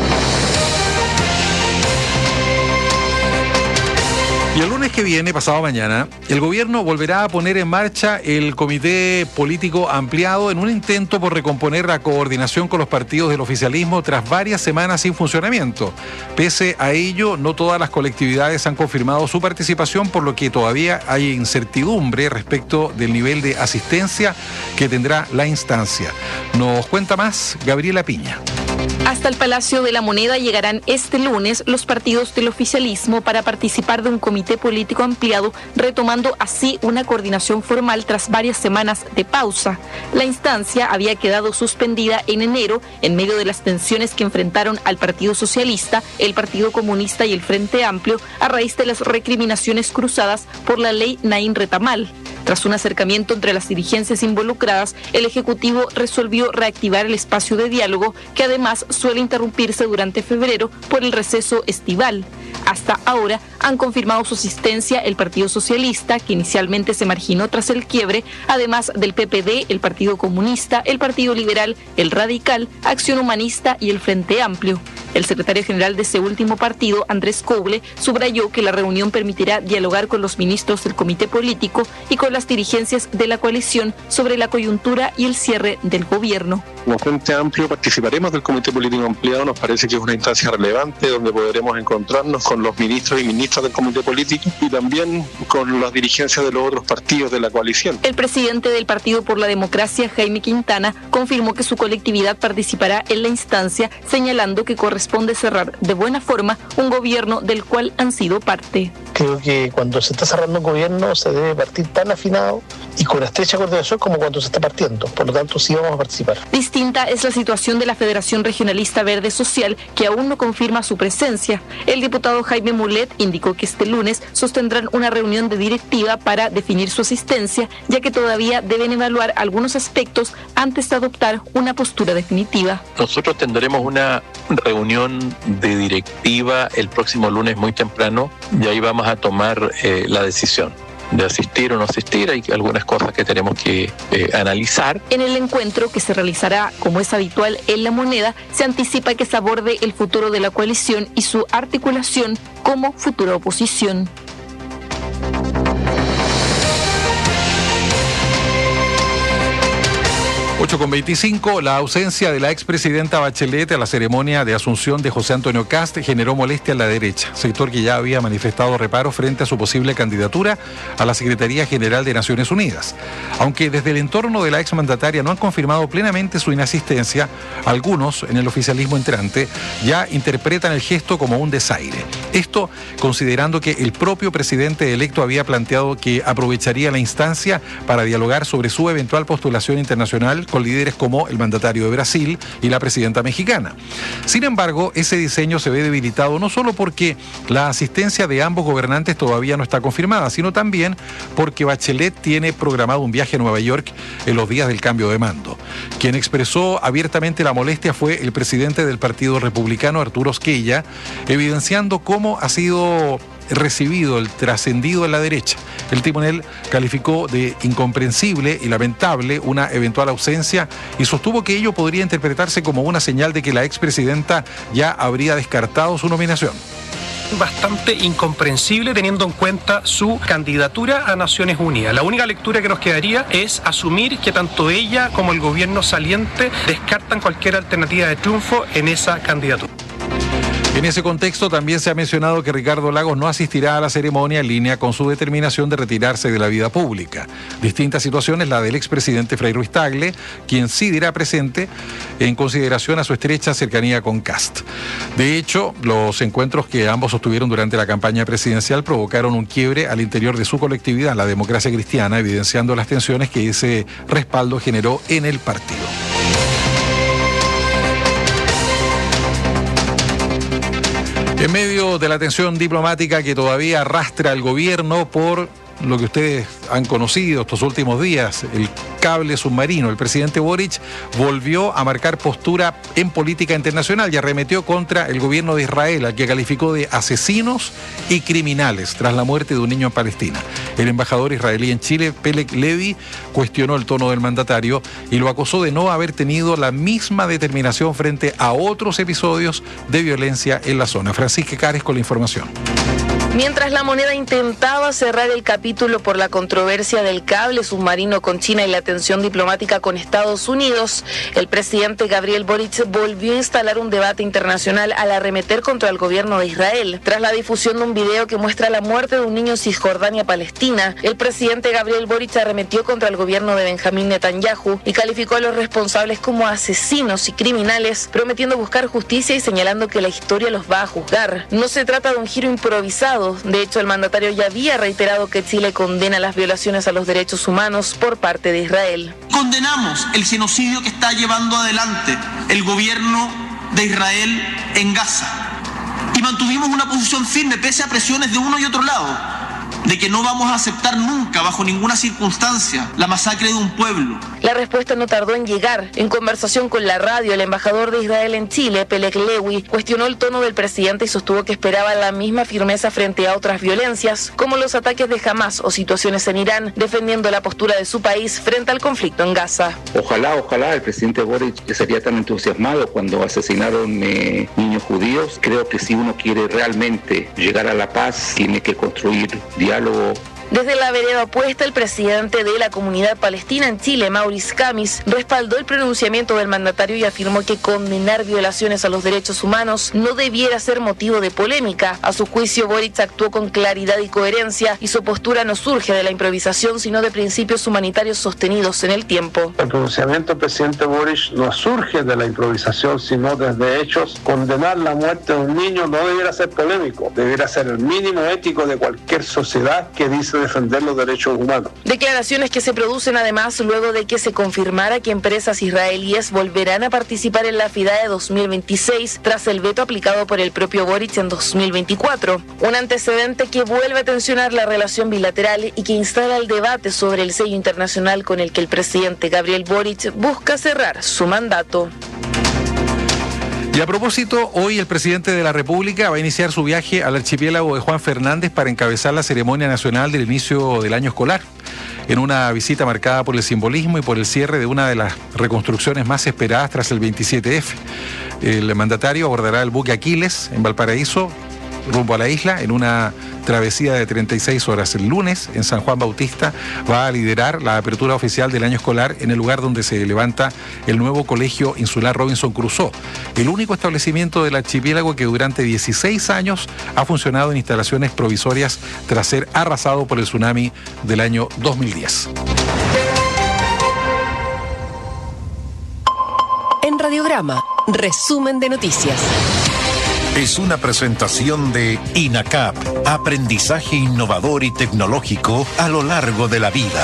Y el lunes que viene, pasado mañana, el gobierno volverá a poner en marcha el comité político ampliado en un intento por recomponer la coordinación con los partidos del oficialismo tras varias semanas sin funcionamiento. Pese a ello, no todas las colectividades han confirmado su participación, por lo que todavía hay incertidumbre respecto del nivel de asistencia que tendrá la instancia. Nos cuenta más Gabriela Piña. Hasta el Palacio de la Moneda llegarán este lunes los partidos del oficialismo para participar de un comité político ampliado, retomando así una coordinación formal tras varias semanas de pausa. La instancia había quedado suspendida en enero en medio de las tensiones que enfrentaron al Partido Socialista, el Partido Comunista y el Frente Amplio a raíz de las recriminaciones cruzadas por la ley Naín Retamal. Tras un acercamiento entre las dirigencias involucradas, el Ejecutivo resolvió reactivar el espacio de diálogo, que además suele interrumpirse durante febrero por el receso estival. Hasta ahora han confirmado su asistencia el Partido Socialista, que inicialmente se marginó tras el quiebre, además del PPD, el Partido Comunista, el Partido Liberal, el Radical, Acción Humanista y el Frente Amplio. El secretario general de ese último partido, Andrés Coble, subrayó que la reunión permitirá dialogar con los ministros del comité político y con las dirigencias de la coalición sobre la coyuntura y el cierre del gobierno. Como Frente Amplio participaremos del comité político ampliado, nos parece que es una instancia relevante donde podremos encontrarnos con los ministros y ministras del comité político y también con las dirigencias de los otros partidos de la coalición. El presidente del Partido por la Democracia, Jaime Quintana, confirmó que su colectividad participará en la instancia, señalando que corresponde cerrar de buena forma un gobierno del cual han sido parte. Creo que cuando se está cerrando un gobierno se debe partir tan afinado y con estrecha coordinación como cuando se está partiendo. Por lo tanto, sí vamos a participar. Distinta es la situación de la Federación Regionalista Verde Social, que aún no confirma su presencia. El diputado Jaime Mulet indicó que este lunes sostendrán una reunión de directiva para definir su asistencia, ya que todavía deben evaluar algunos aspectos antes de adoptar una postura definitiva. Nosotros tendremos una reunión de directiva el próximo lunes muy temprano y ahí vamos a tomar la decisión de asistir o no asistir. Hay algunas cosas que tenemos que analizar. En el encuentro, que se realizará como es habitual en La Moneda, se anticipa que se aborde el futuro de la coalición y su articulación como futura oposición. 8:25, la ausencia de la expresidenta Bachelet a la ceremonia de asunción de José Antonio Kast generó molestia en la derecha, sector que ya había manifestado reparo frente a su posible candidatura a la Secretaría General de Naciones Unidas. Aunque desde el entorno de la exmandataria no han confirmado plenamente su inasistencia, algunos en el oficialismo entrante ya interpretan el gesto como un desaire. Esto considerando que el propio presidente electo había planteado que aprovecharía la instancia para dialogar sobre su eventual postulación internacional con líderes como el mandatario de Brasil y la presidenta mexicana. Sin embargo, ese diseño se ve debilitado no solo porque la asistencia de ambos gobernantes todavía no está confirmada, sino también porque Bachelet tiene programado un viaje a Nueva York en los días del cambio de mando. Quien expresó abiertamente la molestia fue el presidente del Partido Republicano, Arturo Esquella, evidenciando cómo ha sido recibido el trascendido en la derecha. El timonel calificó de incomprensible y lamentable una eventual ausencia y sostuvo que ello podría interpretarse como una señal de que la expresidenta ya habría descartado su nominación. Bastante incomprensible teniendo en cuenta su candidatura a Naciones Unidas. La única lectura que nos quedaría es asumir que tanto ella como el gobierno saliente descartan cualquier alternativa de triunfo en esa candidatura. En ese contexto también se ha mencionado que Ricardo Lagos no asistirá a la ceremonia en línea con su determinación de retirarse de la vida pública. Distinta situación es la del expresidente Frei Ruiz Tagle, quien sí dirá presente en consideración a su estrecha cercanía con Kast. De hecho, los encuentros que ambos sostuvieron durante la campaña presidencial provocaron un quiebre al interior de su colectividad, la Democracia Cristiana, evidenciando las tensiones que ese respaldo generó en el partido. En medio de la tensión diplomática que todavía arrastra el gobierno por lo que ustedes han conocido estos últimos días, el cable submarino, el presidente Boric volvió a marcar postura en política internacional y arremetió contra el gobierno de Israel, al que calificó de asesinos y criminales tras la muerte de un niño en Palestina. El embajador israelí en Chile, Pelek Levy, cuestionó el tono del mandatario y lo acusó de no haber tenido la misma determinación frente a otros episodios de violencia en la zona. Francisca Cares con la información. Mientras La Moneda intentaba cerrar el capítulo por la controversia del cable submarino con China y la tensión diplomática con Estados Unidos, el presidente Gabriel Boric volvió a instalar un debate internacional al arremeter contra el gobierno de Israel. Tras la difusión de un video que muestra la muerte de un niño en Cisjordania, Palestina, el presidente Gabriel Boric arremetió contra el gobierno de Benjamín Netanyahu y calificó a los responsables como asesinos y criminales, prometiendo buscar justicia y señalando que la historia los va a juzgar. No se trata de un giro improvisado. De hecho, el mandatario ya había reiterado que Chile condena las violaciones a los derechos humanos por parte de Israel. Condenamos el genocidio que está llevando adelante el gobierno de Israel en Gaza y mantuvimos una posición firme pese a presiones de uno y otro lado, de que no vamos a aceptar nunca, bajo ninguna circunstancia, la masacre de un pueblo La respuesta no tardó en llegar. En conversación con la radio, el embajador de Israel en Chile, Pelek Lewy, cuestionó el tono del presidente y sostuvo que esperaba la misma firmeza frente a otras violencias, como los ataques de Hamas o situaciones en Irán, defendiendo la postura de su país frente al conflicto en Gaza. Ojalá el presidente Boric sería tan entusiasmado cuando asesinaron niños judíos. Creo que si uno quiere realmente llegar a la paz, tiene que construir diálogo. Desde la vereda opuesta, el presidente de la comunidad palestina en Chile, Maurice Kamis, respaldó el pronunciamiento del mandatario y afirmó que condenar violaciones a los derechos humanos no debiera ser motivo de polémica. A su juicio, Boric actuó con claridad y coherencia y su postura no surge de la improvisación, sino de principios humanitarios sostenidos en el tiempo. El pronunciamiento del presidente Boric no surge de la improvisación, sino desde hechos. Condenar la muerte de un niño no debiera ser polémico, debiera ser el mínimo ético de cualquier sociedad que dice defender los derechos humanos. Declaraciones que se producen además luego de que se confirmara que empresas israelíes volverán a participar en la FIDAE 2026 tras el veto aplicado por el propio Boric en 2024. Un antecedente que vuelve a tensionar la relación bilateral y que instala el debate sobre el sello internacional con el que el presidente Gabriel Boric busca cerrar su mandato. Y a propósito, hoy el presidente de la República va a iniciar su viaje al archipiélago de Juan Fernández para encabezar la ceremonia nacional del inicio del año escolar. En una visita marcada por el simbolismo y por el cierre de una de las reconstrucciones más esperadas tras el 27F. El mandatario abordará el buque Aquiles en Valparaíso, rumbo a la isla, en una travesía de 36 horas. El lunes, en San Juan Bautista, va a liderar la apertura oficial del año escolar en el lugar donde se levanta el nuevo Colegio Insular Robinson Crusoe, el único establecimiento del archipiélago que durante 16 años ha funcionado en instalaciones provisorias tras ser arrasado por el tsunami del año 2010. En Radiograma, resumen de noticias. Es una presentación de INACAP, aprendizaje innovador y tecnológico a lo largo de la vida.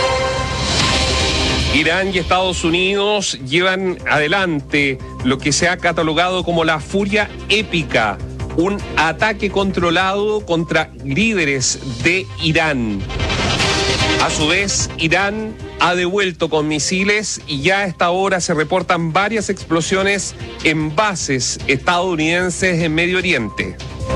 Irán y Estados Unidos llevan adelante lo que se ha catalogado como la furia épica, un ataque controlado contra líderes de Irán. A su vez, Irán ha devuelto con misiles y ya a esta hora se reportan varias explosiones en bases estadounidenses en Medio Oriente.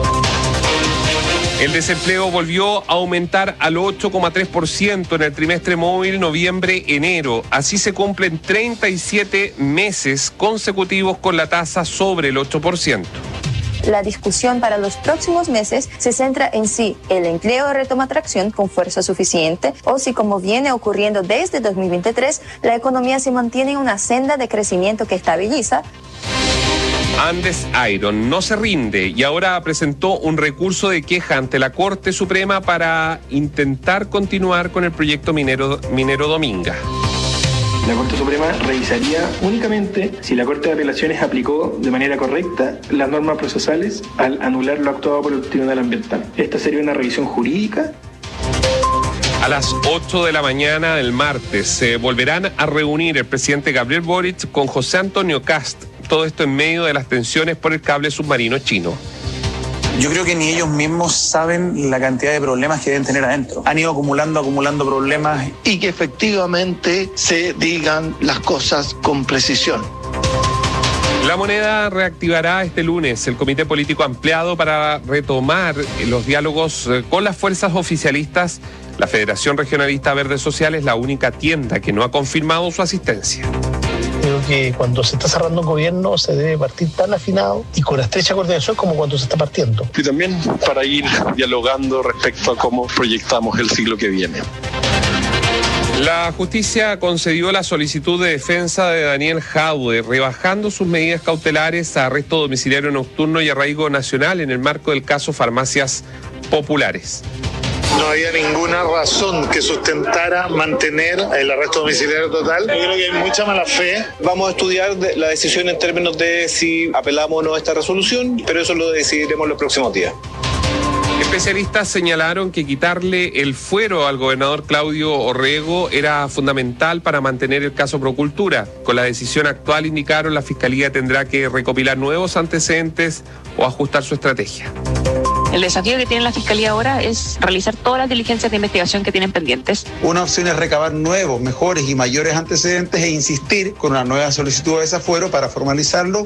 El desempleo volvió a aumentar al 8,3% en el trimestre móvil noviembre-enero. Así se cumplen 37 meses consecutivos con la tasa sobre el 8%. La discusión para los próximos meses se centra en si el empleo retoma tracción con fuerza suficiente o si, como viene ocurriendo desde 2023, la economía se mantiene en una senda de crecimiento que estabiliza. Andes Iron no se rinde y ahora presentó un recurso de queja ante la Corte Suprema para intentar continuar con el proyecto minero Dominga. La Corte Suprema revisaría únicamente si la Corte de Apelaciones aplicó de manera correcta las normas procesales al anular lo actuado por el Tribunal Ambiental. Esta sería una revisión jurídica. A las 8 de la mañana del martes se volverán a reunir el presidente Gabriel Boric con José Antonio Kast. Todo esto en medio de las tensiones por el cable submarino chino. Yo creo que ni ellos mismos saben la cantidad de problemas que deben tener adentro. Han ido acumulando problemas. Y que efectivamente se digan las cosas con precisión. La Moneda reactivará este lunes el comité político ampliado para retomar los diálogos con las fuerzas oficialistas. La Federación Regionalista Verde Social es la única tienda que no ha confirmado su asistencia. Creo que cuando se está cerrando un gobierno se debe partir tan afinado y con estrecha coordinación como cuando se está partiendo. Y también para ir dialogando respecto a cómo proyectamos el siglo que viene. La justicia concedió la solicitud de defensa de Daniel Jadwe, rebajando sus medidas cautelares a arresto domiciliario nocturno y arraigo nacional en el marco del caso Farmacias Populares. No había ninguna razón que sustentara mantener el arresto domiciliario total. Yo creo que hay mucha mala fe. Vamos a estudiar la decisión en términos de si apelamos o no a esta resolución, pero eso lo decidiremos los próximos días. Especialistas señalaron que quitarle el fuero al gobernador Claudio Orrego era fundamental para mantener el caso Procultura. Con la decisión actual, indicaron, la Fiscalía tendrá que recopilar nuevos antecedentes o ajustar su estrategia. El desafío que tiene la Fiscalía ahora es realizar todas las diligencias de investigación que tienen pendientes. Una opción es recabar nuevos, mejores y mayores antecedentes e insistir con una nueva solicitud de desafuero para formalizarlo.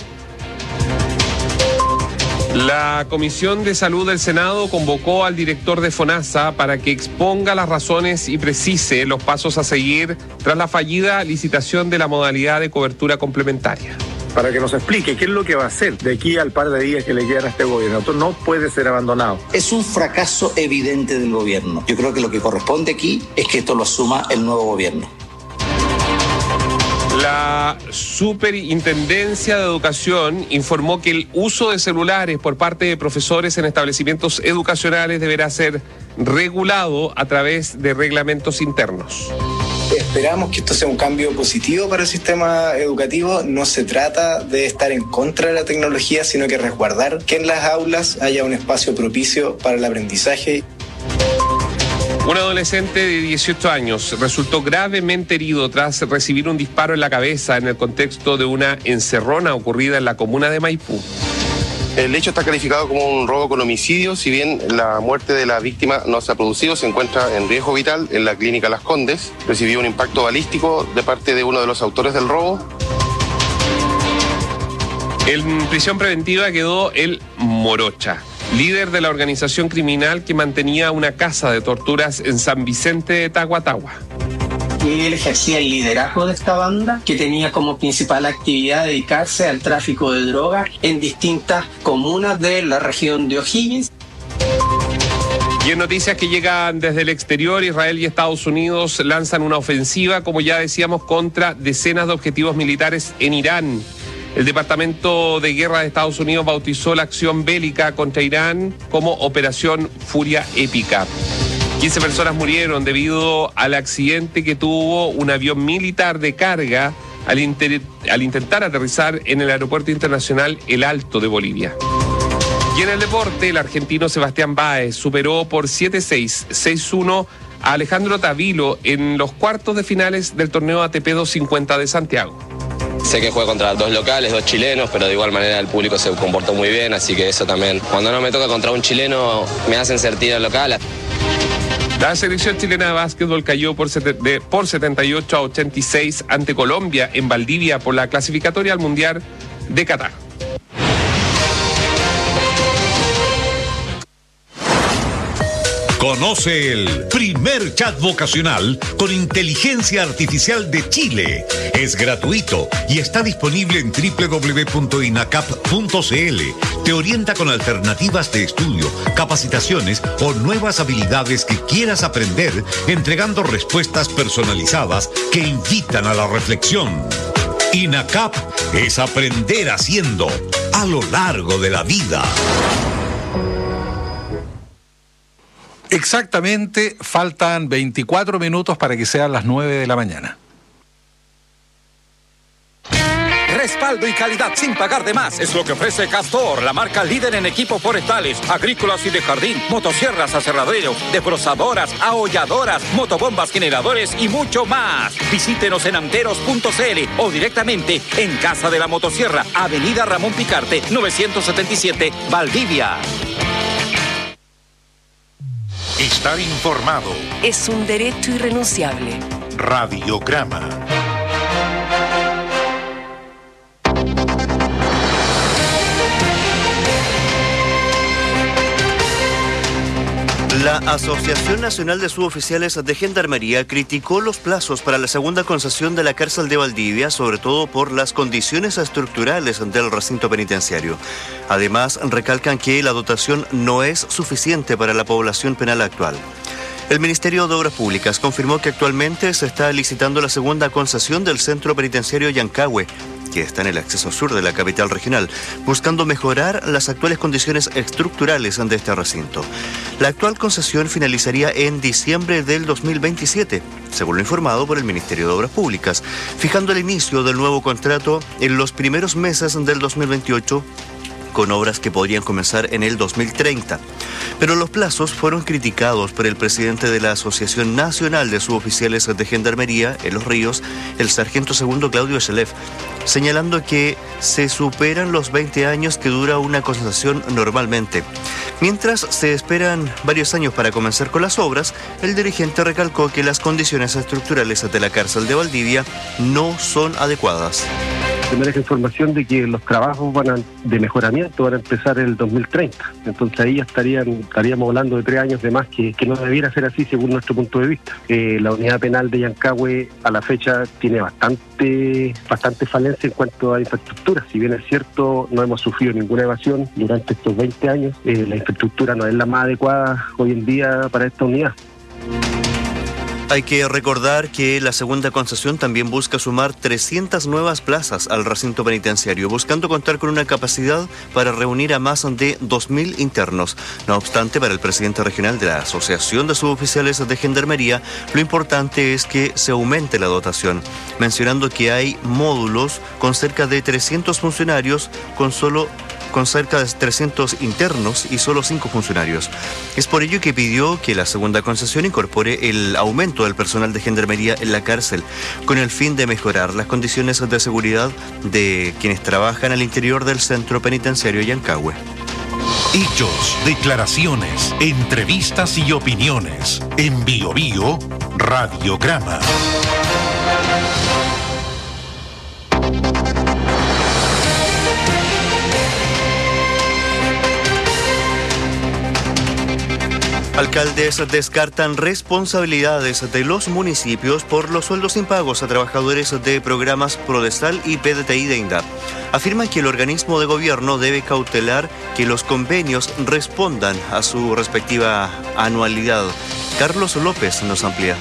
La Comisión de Salud del Senado convocó al director de FONASA para que exponga las razones y precise los pasos a seguir tras la fallida licitación de la modalidad de cobertura complementaria. Para que nos explique qué es lo que va a hacer de aquí al par de días que le quedan a este gobierno. Esto no puede ser abandonado. Es un fracaso evidente del gobierno. Yo creo que lo que corresponde aquí es que esto lo asuma el nuevo gobierno. La Superintendencia de Educación informó que el uso de celulares por parte de profesores en establecimientos educacionales deberá ser regulado a través de reglamentos internos. Esperamos que esto sea un cambio positivo para el sistema educativo. No se trata de estar en contra de la tecnología, sino que resguardar que en las aulas haya un espacio propicio para el aprendizaje. Un adolescente de 18 años resultó gravemente herido tras recibir un disparo en la cabeza en el contexto de una encerrona ocurrida en la comuna de Maipú. El hecho está calificado como un robo con homicidio. Si bien la muerte de la víctima no se ha producido, se encuentra en riesgo vital en la clínica Las Condes. Recibió un impacto balístico de parte de uno de los autores del robo. En prisión preventiva quedó el Morocha, líder de la organización criminal que mantenía una casa de torturas en San Vicente de Tahuatahua. Él ejercía el liderazgo de esta banda, que tenía como principal actividad dedicarse al tráfico de drogas en distintas comunas de la región de O'Higgins. Y en noticias que llegan desde el exterior, Israel y Estados Unidos lanzan una ofensiva, como ya decíamos, contra decenas de objetivos militares en Irán. El Departamento de Guerra de Estados Unidos bautizó la acción bélica contra Irán como Operación Furia Épica. 15 personas murieron debido al accidente que tuvo un avión militar de carga al intentar aterrizar en el Aeropuerto Internacional El Alto de Bolivia. Y en el deporte, el argentino Sebastián Báez superó por 7-6, 6-1 a Alejandro Tavilo en los cuartos de finales del torneo ATP 250 de Santiago. Sé que jugué contra dos locales, dos chilenos, pero de igual manera el público se comportó muy bien, así que eso también, cuando no me toca contra un chileno, me hacen sentir al local. La selección chilena de básquetbol cayó por 78-86 ante Colombia en Valdivia por la clasificatoria al Mundial de Qatar. Conoce el primer chat vocacional con inteligencia artificial de Chile. Es gratuito y está disponible en www.inacap.cl. Te orienta con alternativas de estudio, capacitaciones o nuevas habilidades que quieras aprender, entregando respuestas personalizadas que invitan a la reflexión. INACAP es aprender haciendo a lo largo de la vida. Exactamente, faltan 24 minutos para que sean las 9 de la mañana. Respaldo y calidad sin pagar de más es lo que ofrece Castor, la marca líder en equipos forestales, agrícolas y de jardín, motosierras, aserraderos, desbrozadoras, aholladoras, motobombas, generadores y mucho más. Visítenos en anteros.cl o directamente en Casa de la Motosierra, Avenida Ramón Picarte, 977, Valdivia. Estar informado es un derecho irrenunciable. Radiograma. La Asociación Nacional de Suboficiales de Gendarmería criticó los plazos para la segunda concesión de la cárcel de Valdivia, sobre todo por las condiciones estructurales del recinto penitenciario. Además, recalcan que la dotación no es suficiente para la población penal actual. El Ministerio de Obras Públicas confirmó que actualmente se está licitando la segunda concesión del centro penitenciario Yancahue, que está en el acceso sur de la capital regional, buscando mejorar las actuales condiciones estructurales de este recinto. La actual concesión finalizaría en diciembre del 2027, según lo informado por el Ministerio de Obras Públicas, fijando el inicio del nuevo contrato en los primeros meses del 2028, con obras que podrían comenzar en el 2030. Pero los plazos fueron criticados por el presidente de la Asociación Nacional de Suboficiales de Gendarmería en Los Ríos, el sargento segundo Claudio Echelef, señalando que se superan los 20 años que dura una concesión normalmente. Mientras se esperan varios años para comenzar con las obras, el dirigente recalcó que las condiciones estructurales de la cárcel de Valdivia no son adecuadas. Se maneja información de que los trabajos de mejoramiento van a empezar en el 2030. Entonces ahí ya estaríamos hablando de 3 años de más, que no debiera ser así según nuestro punto de vista. La unidad penal de Yancahue a la fecha tiene bastante falencia en cuanto a infraestructura. Si bien es cierto, no hemos sufrido ninguna evasión durante estos 20 años, la infraestructura no es la más adecuada hoy en día para esta unidad. Hay que recordar que la segunda concesión también busca sumar 300 nuevas plazas al recinto penitenciario, buscando contar con una capacidad para reunir a más de 2.000 internos. No obstante, para el presidente regional de la Asociación de Suboficiales de Gendarmería, lo importante es que se aumente la dotación, mencionando que hay módulos con cerca de 300 funcionarios con cerca de 300 internos y solo 5 funcionarios. Es por ello que pidió que la segunda concesión incorpore el aumento del personal de gendarmería en la cárcel, con el fin de mejorar las condiciones de seguridad de quienes trabajan al interior del centro penitenciario Yancahue. Hechos, declaraciones, entrevistas y opiniones. En Bio Bio, Radiograma. Alcaldes descartan responsabilidades de los municipios por los sueldos impagos a trabajadores de programas Prodesal y PDTI de INDAP. Afirman que el organismo de gobierno debe cautelar que los convenios respondan a su respectiva anualidad. Carlos López nos amplía.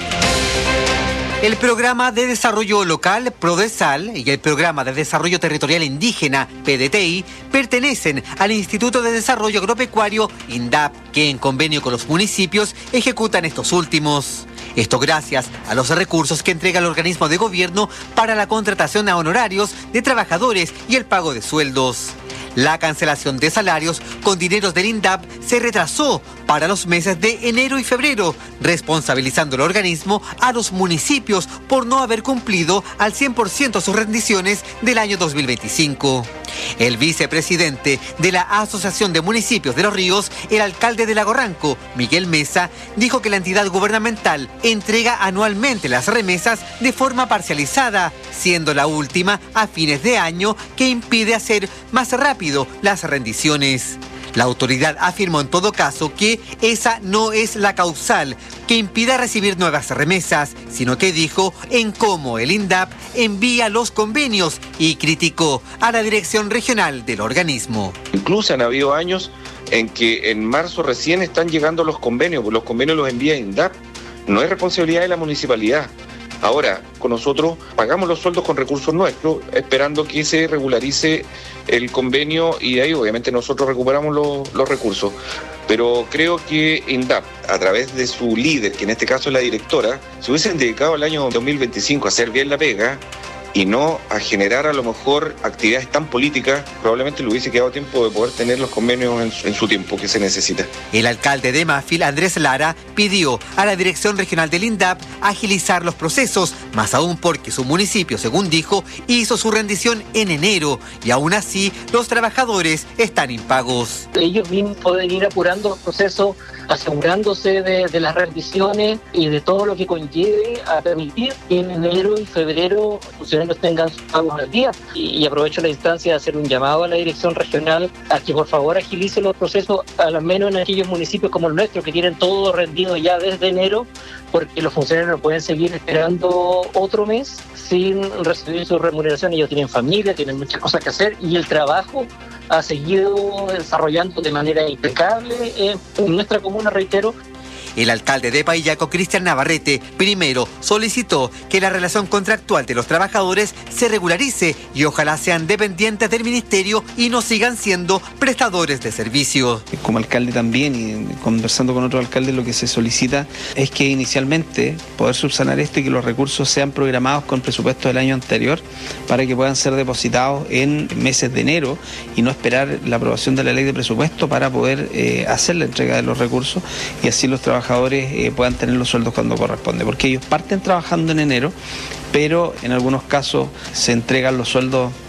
El Programa de Desarrollo Local, Prodesal, y el Programa de Desarrollo Territorial Indígena, PDTI, pertenecen al Instituto de Desarrollo Agropecuario, INDAP, que en convenio con los municipios ejecutan estos últimos. Esto gracias a los recursos que entrega el organismo de gobierno para la contratación a honorarios de trabajadores y el pago de sueldos. La cancelación de salarios con dineros del INDAP se retrasó para los meses de enero y febrero, responsabilizando el organismo a los municipios por no haber cumplido al 100% sus rendiciones del año 2025. El vicepresidente de la Asociación de Municipios de Los Ríos, el alcalde de Lago Ranco, Miguel Mesa, dijo que la entidad gubernamental entrega anualmente las remesas de forma parcializada, siendo la última a fines de año, que impide hacer más rápido las rendiciones. La autoridad afirmó en todo caso que esa no es la causal que impida recibir nuevas remesas, sino que dijo en cómo el INDAP envía los convenios y criticó a la dirección regional del organismo. Incluso han habido años en que en marzo recién están llegando los convenios los envía INDAP, no es responsabilidad de la municipalidad. Ahora, con nosotros pagamos los sueldos con recursos nuestros, esperando que se regularice el convenio y de ahí obviamente nosotros recuperamos los recursos. Pero creo que INDAP, a través de su líder, que en este caso es la directora, se hubiesen dedicado el año 2025 a hacer bien la pega y no a generar a lo mejor actividades tan políticas, probablemente le hubiese quedado tiempo de poder tener los convenios en su tiempo que se necesita. El alcalde de Mafil, Andrés Lara, pidió a la dirección regional del INDAP agilizar los procesos, más aún porque su municipio, según dijo, hizo su rendición en enero y aún así los trabajadores están impagos. Ellos mismos pueden ir apurando los procesos, asegurándose de las rendiciones y de todo lo que conlleve a permitir que en enero y febrero funcionarios tengan sus pagos al día. Y aprovecho la instancia de hacer un llamado a la dirección regional a que por favor agilice los procesos, al menos en aquellos municipios como el nuestro, que tienen todo rendido ya desde enero, porque los funcionarios no pueden seguir esperando otro mes sin recibir su remuneración. Ellos tienen familia, tienen muchas cosas que hacer y el trabajo ha seguido desarrollando de manera impecable en nuestra comuna, reitero. El alcalde de Payaco, Cristian Navarrete, primero solicitó que la relación contractual de los trabajadores se regularice y ojalá sean dependientes del ministerio y no sigan siendo prestadores de servicios. Como alcalde también, y conversando con otros alcaldes, lo que se solicita es que inicialmente poder subsanar esto y que los recursos sean programados con presupuesto del año anterior para que puedan ser depositados en meses de enero y no esperar la aprobación de la ley de presupuesto para poder hacer la entrega de los recursos y así los trabajadores puedan tener los sueldos cuando corresponde, porque ellos parten trabajando en enero, pero en algunos casos se entregan los sueldos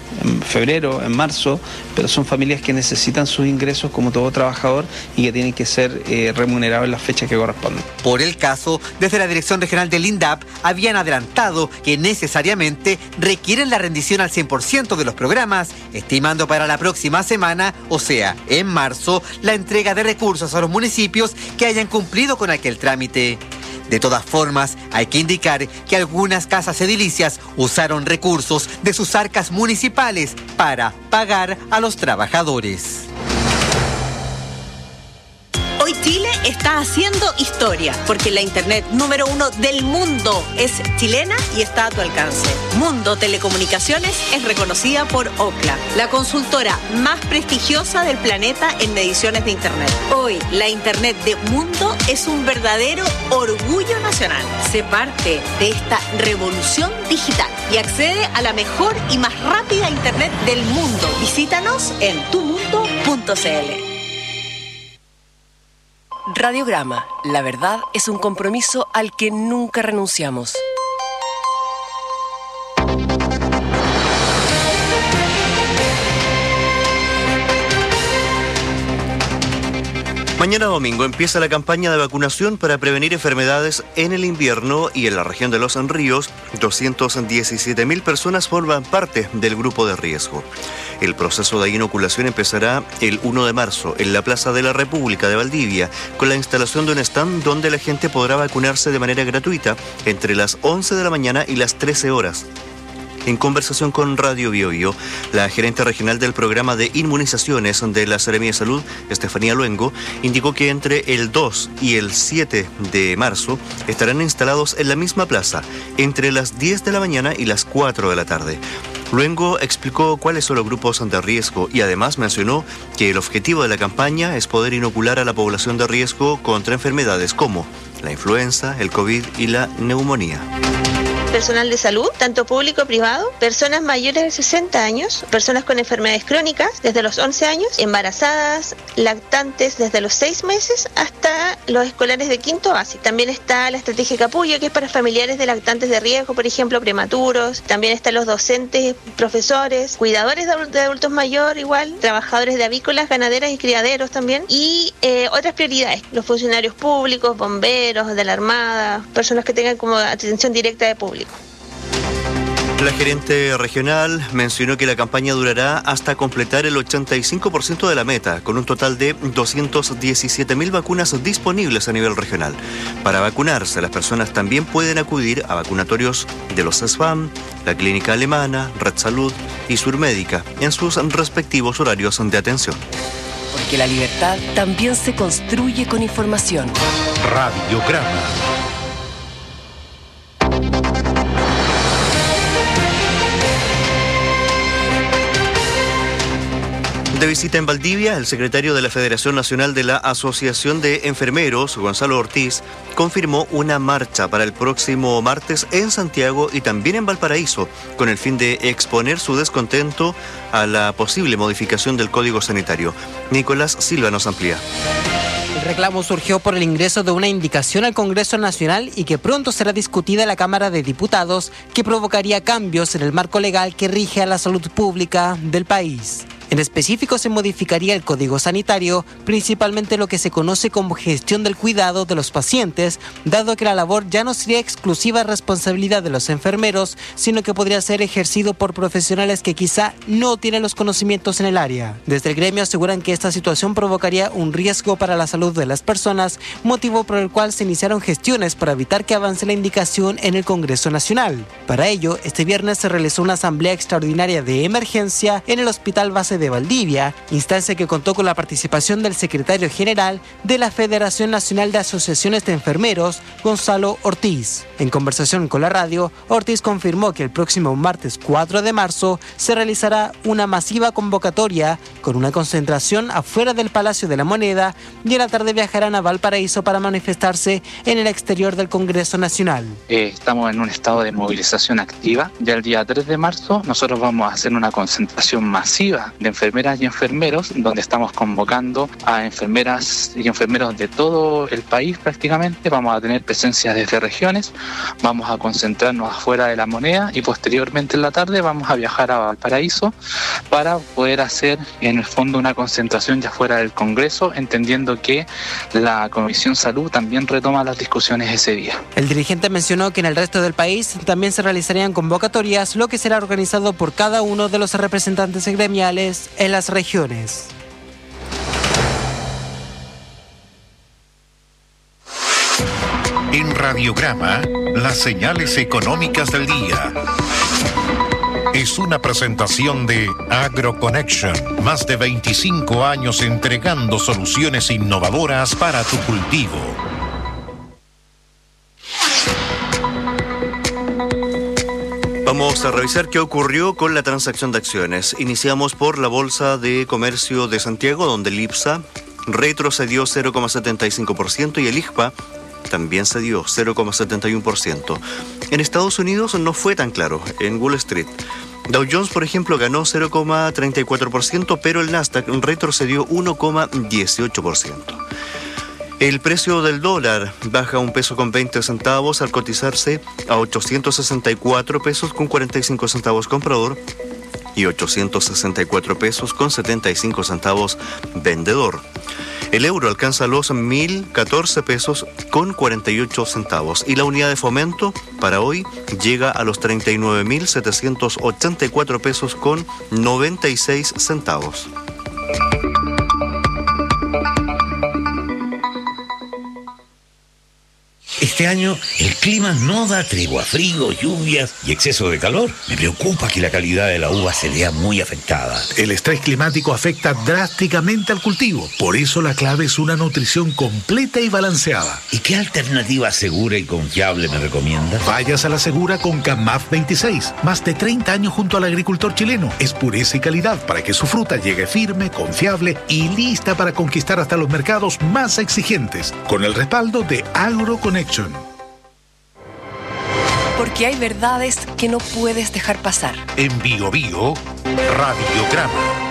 en febrero, en marzo, pero son familias que necesitan sus ingresos como todo trabajador y que tienen que ser remunerados en las fechas que corresponden. Por el caso, desde la Dirección Regional del INDAP habían adelantado que necesariamente requieren la rendición al 100% de los programas, estimando para la próxima semana, o sea, en marzo, la entrega de recursos a los municipios que hayan cumplido con aquel trámite. De todas formas, hay que indicar que algunas casas edilicias usaron recursos de sus arcas municipales para pagar a los trabajadores. Hoy Chile está haciendo historia, porque la internet número 1 del mundo es chilena y está a tu alcance. Mundo Telecomunicaciones es reconocida por Ookla, la consultora más prestigiosa del planeta en mediciones de internet. Hoy, la internet de Mundo es un verdadero orgullo nacional. Sé parte de esta revolución digital y accede a la mejor y más rápida internet del mundo. Visítanos en tumundo.cl. Radiograma. La verdad es un compromiso al que nunca renunciamos. Mañana domingo empieza la campaña de vacunación para prevenir enfermedades en el invierno y en la región de Los Ríos, 217.000 personas forman parte del grupo de riesgo. El proceso de inoculación empezará el 1 de marzo en la Plaza de la República de Valdivia, con la instalación de un stand donde la gente podrá vacunarse de manera gratuita entre las 11 de la mañana y las 13 horas. En conversación con Radio Biobío, la gerente regional del programa de inmunizaciones de la Seremía de Salud, Estefanía Luengo, indicó que entre el 2 y el 7 de marzo estarán instalados en la misma plaza, entre las 10 de la mañana y las 4 de la tarde. Luengo explicó cuáles son los grupos de riesgo y además mencionó que el objetivo de la campaña es poder inocular a la población de riesgo contra enfermedades como la influenza, el COVID y la neumonía. Personal de salud, tanto público como privado, personas mayores de 60 años, personas con enfermedades crónicas desde los 11 años, embarazadas, lactantes desde los 6 meses hasta los escolares de quinto básico. También está la estrategia Capullo, que es para familiares de lactantes de riesgo, por ejemplo, prematuros. También están los docentes, profesores, cuidadores de adultos mayores igual, trabajadores de avícolas, ganaderas y criaderos también. Y otras prioridades, los funcionarios públicos, bomberos, de la Armada, personas que tengan como atención directa de público. La gerente regional mencionó que la campaña durará hasta completar el 85% de la meta, con un total de 217.000 vacunas disponibles a nivel regional. Para vacunarse, las personas también pueden acudir a vacunatorios de los SFAM, la Clínica Alemana, Red Salud y Surmédica en sus respectivos horarios de atención. Porque la libertad también se construye con información. Radiograma. De visita en Valdivia, el secretario de la Federación Nacional de la Asociación de Enfermeros, Gonzalo Ortiz, confirmó una marcha para el próximo martes en Santiago y también en Valparaíso, con el fin de exponer su descontento a la posible modificación del Código Sanitario. Nicolás Silva nos amplía. El reclamo surgió por el ingreso de una indicación al Congreso Nacional y que pronto será discutida en la Cámara de Diputados, que provocaría cambios en el marco legal que rige a la salud pública del país. En específico, se modificaría el Código Sanitario, principalmente lo que se conoce como gestión del cuidado de los pacientes, dado que la labor ya no sería exclusiva responsabilidad de los enfermeros, sino que podría ser ejercido por profesionales que quizá no tienen los conocimientos en el área. Desde el gremio aseguran que esta situación provocaría un riesgo para la salud de las personas, motivo por el cual se iniciaron gestiones para evitar que avance la indicación en el Congreso Nacional. Para ello, este viernes se realizó una asamblea extraordinaria de emergencia en el Hospital Base de Valdivia, instancia que contó con la participación del secretario general de la Federación Nacional de Asociaciones de Enfermeros, Gonzalo Ortiz. En conversación con la radio, Ortiz confirmó que el próximo martes 4 de marzo se realizará una masiva convocatoria con una concentración afuera del Palacio de la Moneda y en la tarde viajarán a Valparaíso para manifestarse en el exterior del Congreso Nacional. Estamos en un estado de movilización activa. Ya el día 3 de marzo nosotros vamos a hacer una concentración masiva de enfermeras y enfermeros, donde estamos convocando a enfermeras y enfermeros de todo el país prácticamente. Vamos a tener presencia desde regiones, vamos a concentrarnos afuera de La Moneda y posteriormente en la tarde vamos a viajar a Valparaíso para poder hacer en el fondo una concentración ya fuera del Congreso, entendiendo que la Comisión Salud también retoma las discusiones ese día. El dirigente mencionó que en el resto del país también se realizarían convocatorias, lo que será organizado por cada uno de los representantes gremiales en las regiones. En Radiograma, las señales económicas del día. Es una presentación de AgroConnection. Más de 25 años entregando soluciones innovadoras para tu cultivo. Vamos a revisar qué ocurrió con la transacción de acciones. Iniciamos por la Bolsa de Comercio de Santiago, donde el IPSA retrocedió 0,75% y el IGPA también cedió 0,71%. En Estados Unidos no fue tan claro, en Wall Street. Dow Jones, por ejemplo, ganó 0,34%, pero el Nasdaq retrocedió 1,18%. El precio del dólar baja 1 peso con 20 centavos al cotizarse a 864 pesos con 45 centavos comprador y 864 pesos con 75 centavos vendedor. El euro alcanza los 1.014 pesos con 48 centavos y la unidad de fomento para hoy llega a los 39.784 pesos con 96 centavos. Este año el clima no da tregua, frío, lluvias y exceso de calor. Me preocupa que la calidad de la uva se vea muy afectada. El estrés climático afecta drásticamente al cultivo. Por eso la clave es una nutrición completa y balanceada. ¿Y qué alternativa segura y confiable me recomienda? Vayas a la segura con CAMAF 26. Más de 30 años junto al agricultor chileno. Es pureza y calidad para que su fruta llegue firme, confiable y lista para conquistar hasta los mercados más exigentes. Con el respaldo de AgroConnection. Porque hay verdades que no puedes dejar pasar. En Bio Bio, Radiograma.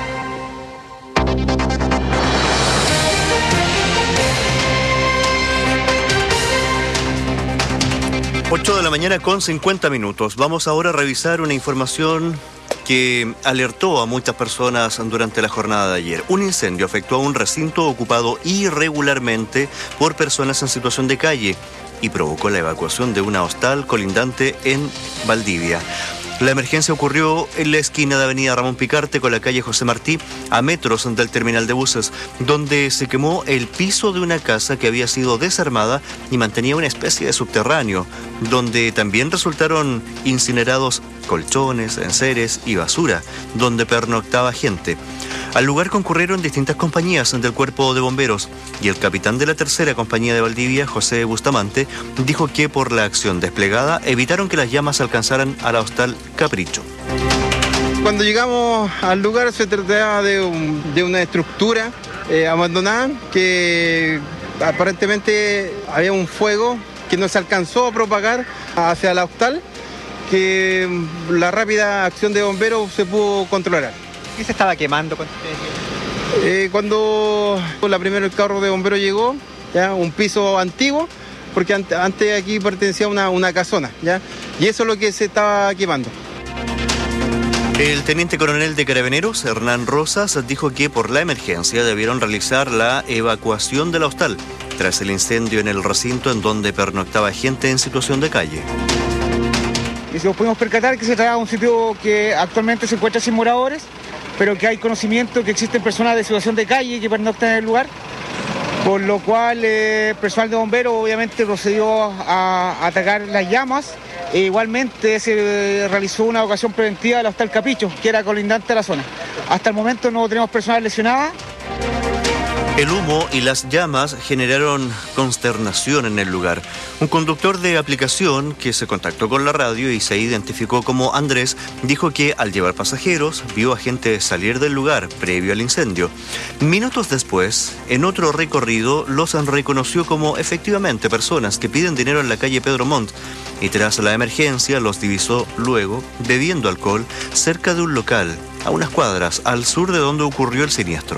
8 de la mañana con 50 minutos. Vamos ahora a revisar una información que alertó a muchas personas durante la jornada de ayer. Un incendio afectó a un recinto ocupado irregularmente por personas en situación de calle y provocó la evacuación de una hostal colindante en Valdivia. La emergencia ocurrió en la esquina de Avenida Ramón Picarte con la calle José Martí, a metros del terminal de buses, donde se quemó el piso de una casa que había sido desarmada y mantenía una especie de subterráneo, donde también resultaron incinerados colchones, enseres y basura, donde pernoctaba gente. Al lugar concurrieron distintas compañías del Cuerpo de Bomberos y el capitán de la tercera compañía de Valdivia, José Bustamante, dijo que por la acción desplegada evitaron que las llamas alcanzaran a la hostal Capricho. Cuando llegamos al lugar se trataba de una estructura abandonada que aparentemente había un fuego que no se alcanzó a propagar hacia la hostal, que la rápida acción de bomberos se pudo controlar. ¿Qué se estaba quemando? Cuando el carro de bomberos llegó, ya un piso antiguo, porque antes aquí pertenecía a una casona, ¿ya? Y eso es lo que se estaba quemando. El teniente coronel de Carabineros, Hernán Rosas, dijo que por la emergencia debieron realizar la evacuación de la hostal tras el incendio en el recinto en donde pernoctaba gente en situación de calle. Y si nos pudimos percatar que se trata de un sitio que actualmente se encuentra sin moradores, pero que hay conocimiento que existen personas de situación de calle que pernoctan en el lugar, por lo cual el personal de bomberos obviamente procedió a atacar las llamas e igualmente se realizó una evacuación preventiva de la hostal Capricho, que era colindante a la zona. Hasta el momento no tenemos personas lesionadas. El humo y las llamas generaron consternación en el lugar. Un conductor de aplicación que se contactó con la radio y se identificó como Andrés dijo que al llevar pasajeros vio a gente salir del lugar previo al incendio. Minutos después, en otro recorrido, los reconoció como efectivamente personas que piden dinero en la calle Pedro Montt y tras la emergencia los divisó luego bebiendo alcohol cerca de un local a unas cuadras al sur de donde ocurrió el siniestro.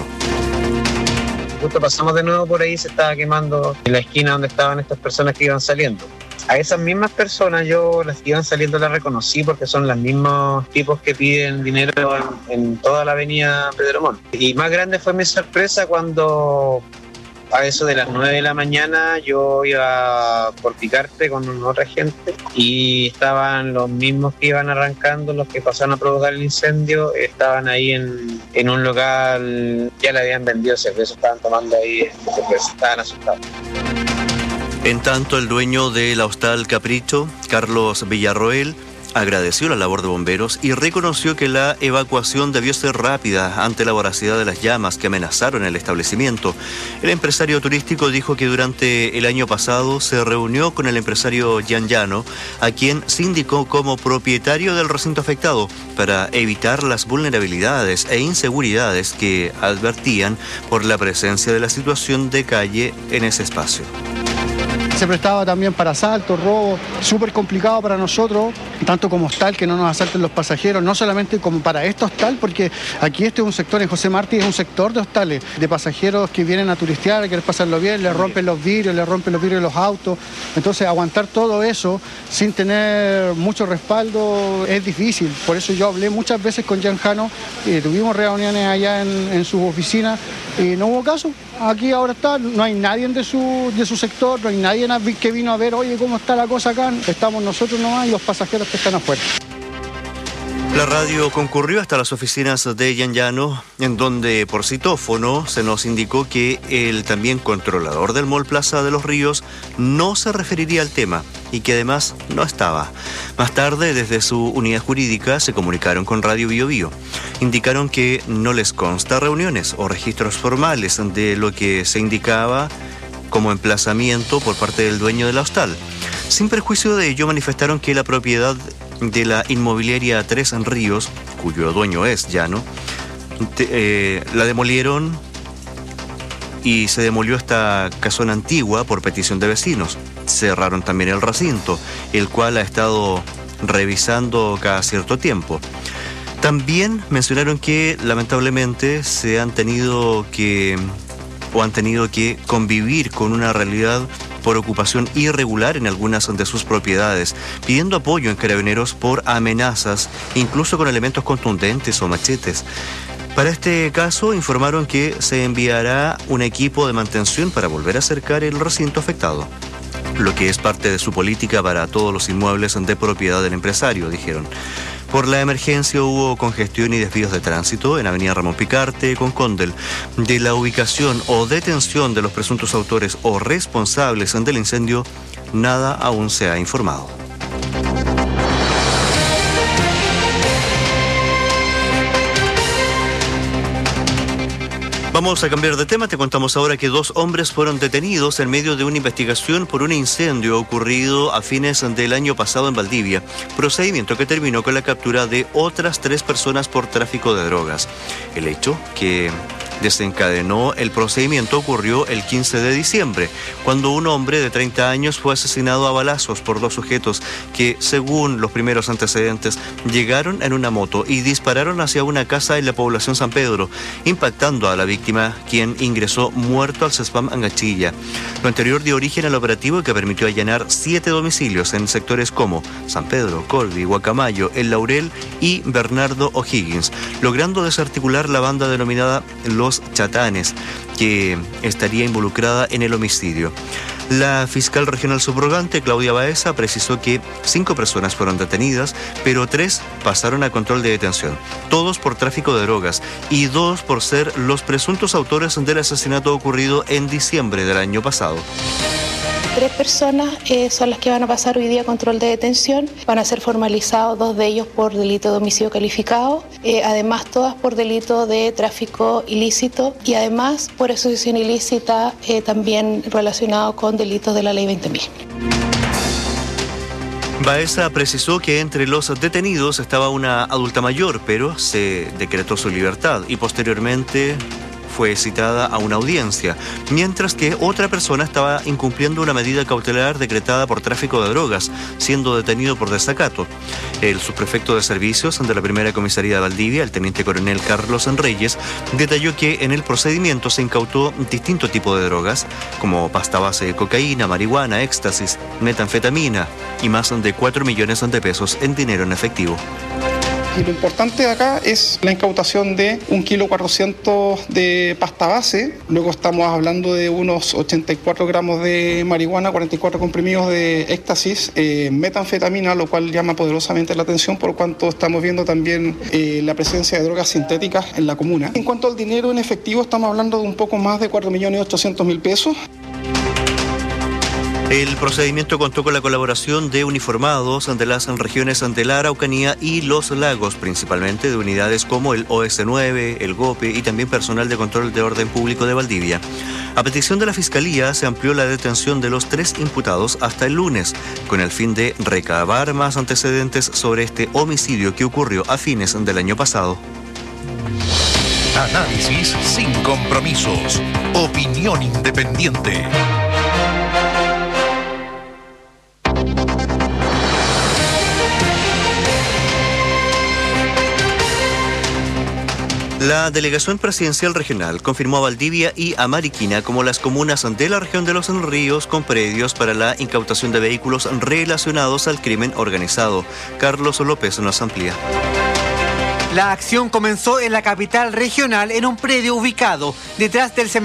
Justo pasamos de nuevo por ahí, se estaba quemando en la esquina donde estaban estas personas que iban saliendo. A esas mismas personas yo, las que iban saliendo, las reconocí porque son los mismos tipos que piden dinero en toda la avenida Pedro Montt. Y más grande fue mi sorpresa cuando a eso de las 9 de la mañana yo iba por Picarte con otra gente y estaban los mismos que iban arrancando, los que pasaron a provocar el incendio, estaban ahí en un local, ya le habían vendido cerveza, estaban tomando ahí cerveza, estaban asustados. En tanto, el dueño del hostal Capricho, Carlos Villarroel, agradeció la labor de bomberos y reconoció que la evacuación debió ser rápida ante la voracidad de las llamas que amenazaron el establecimiento. El empresario turístico dijo que durante el año pasado se reunió con el empresario Gian Llano, a quien se indicó como propietario del recinto afectado, para evitar las vulnerabilidades e inseguridades que advertían por la presencia de la situación de calle en ese espacio. Se prestaba también para asaltos, robos, súper complicado para nosotros, tanto como hostal, que no nos asalten los pasajeros, no solamente como para este hostal, porque aquí este es un sector, en José Martí es un sector de hostales, de pasajeros que vienen a turistear, a querer pasarlo bien, le rompen los vidrios de los autos. Entonces aguantar todo eso sin tener mucho respaldo es difícil. Por eso yo hablé muchas veces con Gian Llano, tuvimos reuniones allá en sus oficinas y no hubo caso. Aquí ahora está, no hay nadie de su sector, no hay nadie que vino a ver, oye, cómo está la cosa acá. Estamos nosotros nomás y los pasajeros que están afuera. La radio concurrió hasta las oficinas de Gian Llano, en donde por citófono se nos indicó que el también controlador del Mall Plaza de los Ríos no se referiría al tema y que además no estaba. Más tarde, desde su unidad jurídica, se comunicaron con Radio Bio Bio. Indicaron que no les consta reuniones o registros formales de lo que se indicaba como emplazamiento por parte del dueño de la hostal. Sin perjuicio de ello, manifestaron que la propiedad de la inmobiliaria Tres Ríos, cuyo dueño es Llano, la demolieron y se demolió esta casona antigua por petición de vecinos. Cerraron también el recinto, el cual ha estado revisando cada cierto tiempo. También mencionaron que lamentablemente han tenido que convivir con una realidad por ocupación irregular en algunas de sus propiedades, pidiendo apoyo en Carabineros por amenazas, incluso con elementos contundentes o machetes. Para este caso, informaron que se enviará un equipo de mantención para volver a cercar el recinto afectado, lo que es parte de su política para todos los inmuebles de propiedad del empresario, dijeron. Por la emergencia hubo congestión y desvíos de tránsito en Avenida Ramón Picarte con Condel. De la ubicación o detención de los presuntos autores o responsables del incendio, nada aún se ha informado. Vamos a cambiar de tema. Te contamos ahora que 2 hombres fueron detenidos en medio de una investigación por un incendio ocurrido a fines del año pasado en Valdivia, procedimiento que terminó con la captura de otras 3 personas por tráfico de drogas. El hecho que desencadenó el procedimiento ocurrió el 15 de diciembre, cuando un hombre de 30 años fue asesinado a balazos por 2 sujetos que, según los primeros antecedentes, llegaron en una moto y dispararon hacia una casa en la población San Pedro, impactando a la víctima, quien ingresó muerto al CESPAM Angachilla. Lo anterior dio origen al operativo que permitió allanar 7 domicilios en sectores como San Pedro, Colby, Guacamayo, El Laurel y Bernardo O'Higgins, logrando desarticular la banda denominada Los Chatanes, que estaría involucrada en el homicidio. La fiscal regional subrogante, Claudia Baeza, precisó que 5 personas fueron detenidas, pero 3 pasaron a control de detención, todos por tráfico de drogas y 2 por ser los presuntos autores del asesinato ocurrido en diciembre del año pasado. 3 personas son las que van a pasar hoy día control de detención. Van a ser formalizados 2 de ellos por delito de homicidio calificado, además todas por delito de tráfico ilícito y además por asociación ilícita también relacionado con delitos de la ley 20.000. Baeza precisó que entre los detenidos estaba una adulta mayor, pero se decretó su libertad y posteriormente fue citada a una audiencia, mientras que otra persona estaba incumpliendo una medida cautelar decretada por tráfico de drogas, siendo detenido por desacato. El subprefecto de servicios de la primera comisaría de Valdivia, el teniente coronel Carlos Reyes, detalló que en el procedimiento se incautó distintos tipos de drogas, como pasta base de cocaína, marihuana, éxtasis, metanfetamina y más de 4 millones de pesos en dinero en efectivo. Y lo importante de acá es la incautación de 1,4 kg de pasta base. Luego estamos hablando de unos 84 gramos de marihuana, 44 comprimidos de éxtasis, metanfetamina, lo cual llama poderosamente la atención por cuanto estamos viendo también la presencia de drogas sintéticas en la comuna. En cuanto al dinero en efectivo, estamos hablando de un poco más de 4.800.000 pesos. El procedimiento contó con la colaboración de uniformados de las regiones de la Araucanía y Los Lagos, principalmente de unidades como el OS9, el GOPE y también personal de control de orden público de Valdivia. A petición de la Fiscalía se amplió la detención de los 3 imputados hasta el lunes, con el fin de recabar más antecedentes sobre este homicidio que ocurrió a fines del año pasado. Análisis sin compromisos. Opinión independiente. La delegación presidencial regional confirmó a Valdivia y a Mariquina como las comunas de la región de Los Ríos con predios para la incautación de vehículos relacionados al crimen organizado. Carlos López nos amplía. La acción comenzó en la capital regional en un predio ubicado detrás del cementerio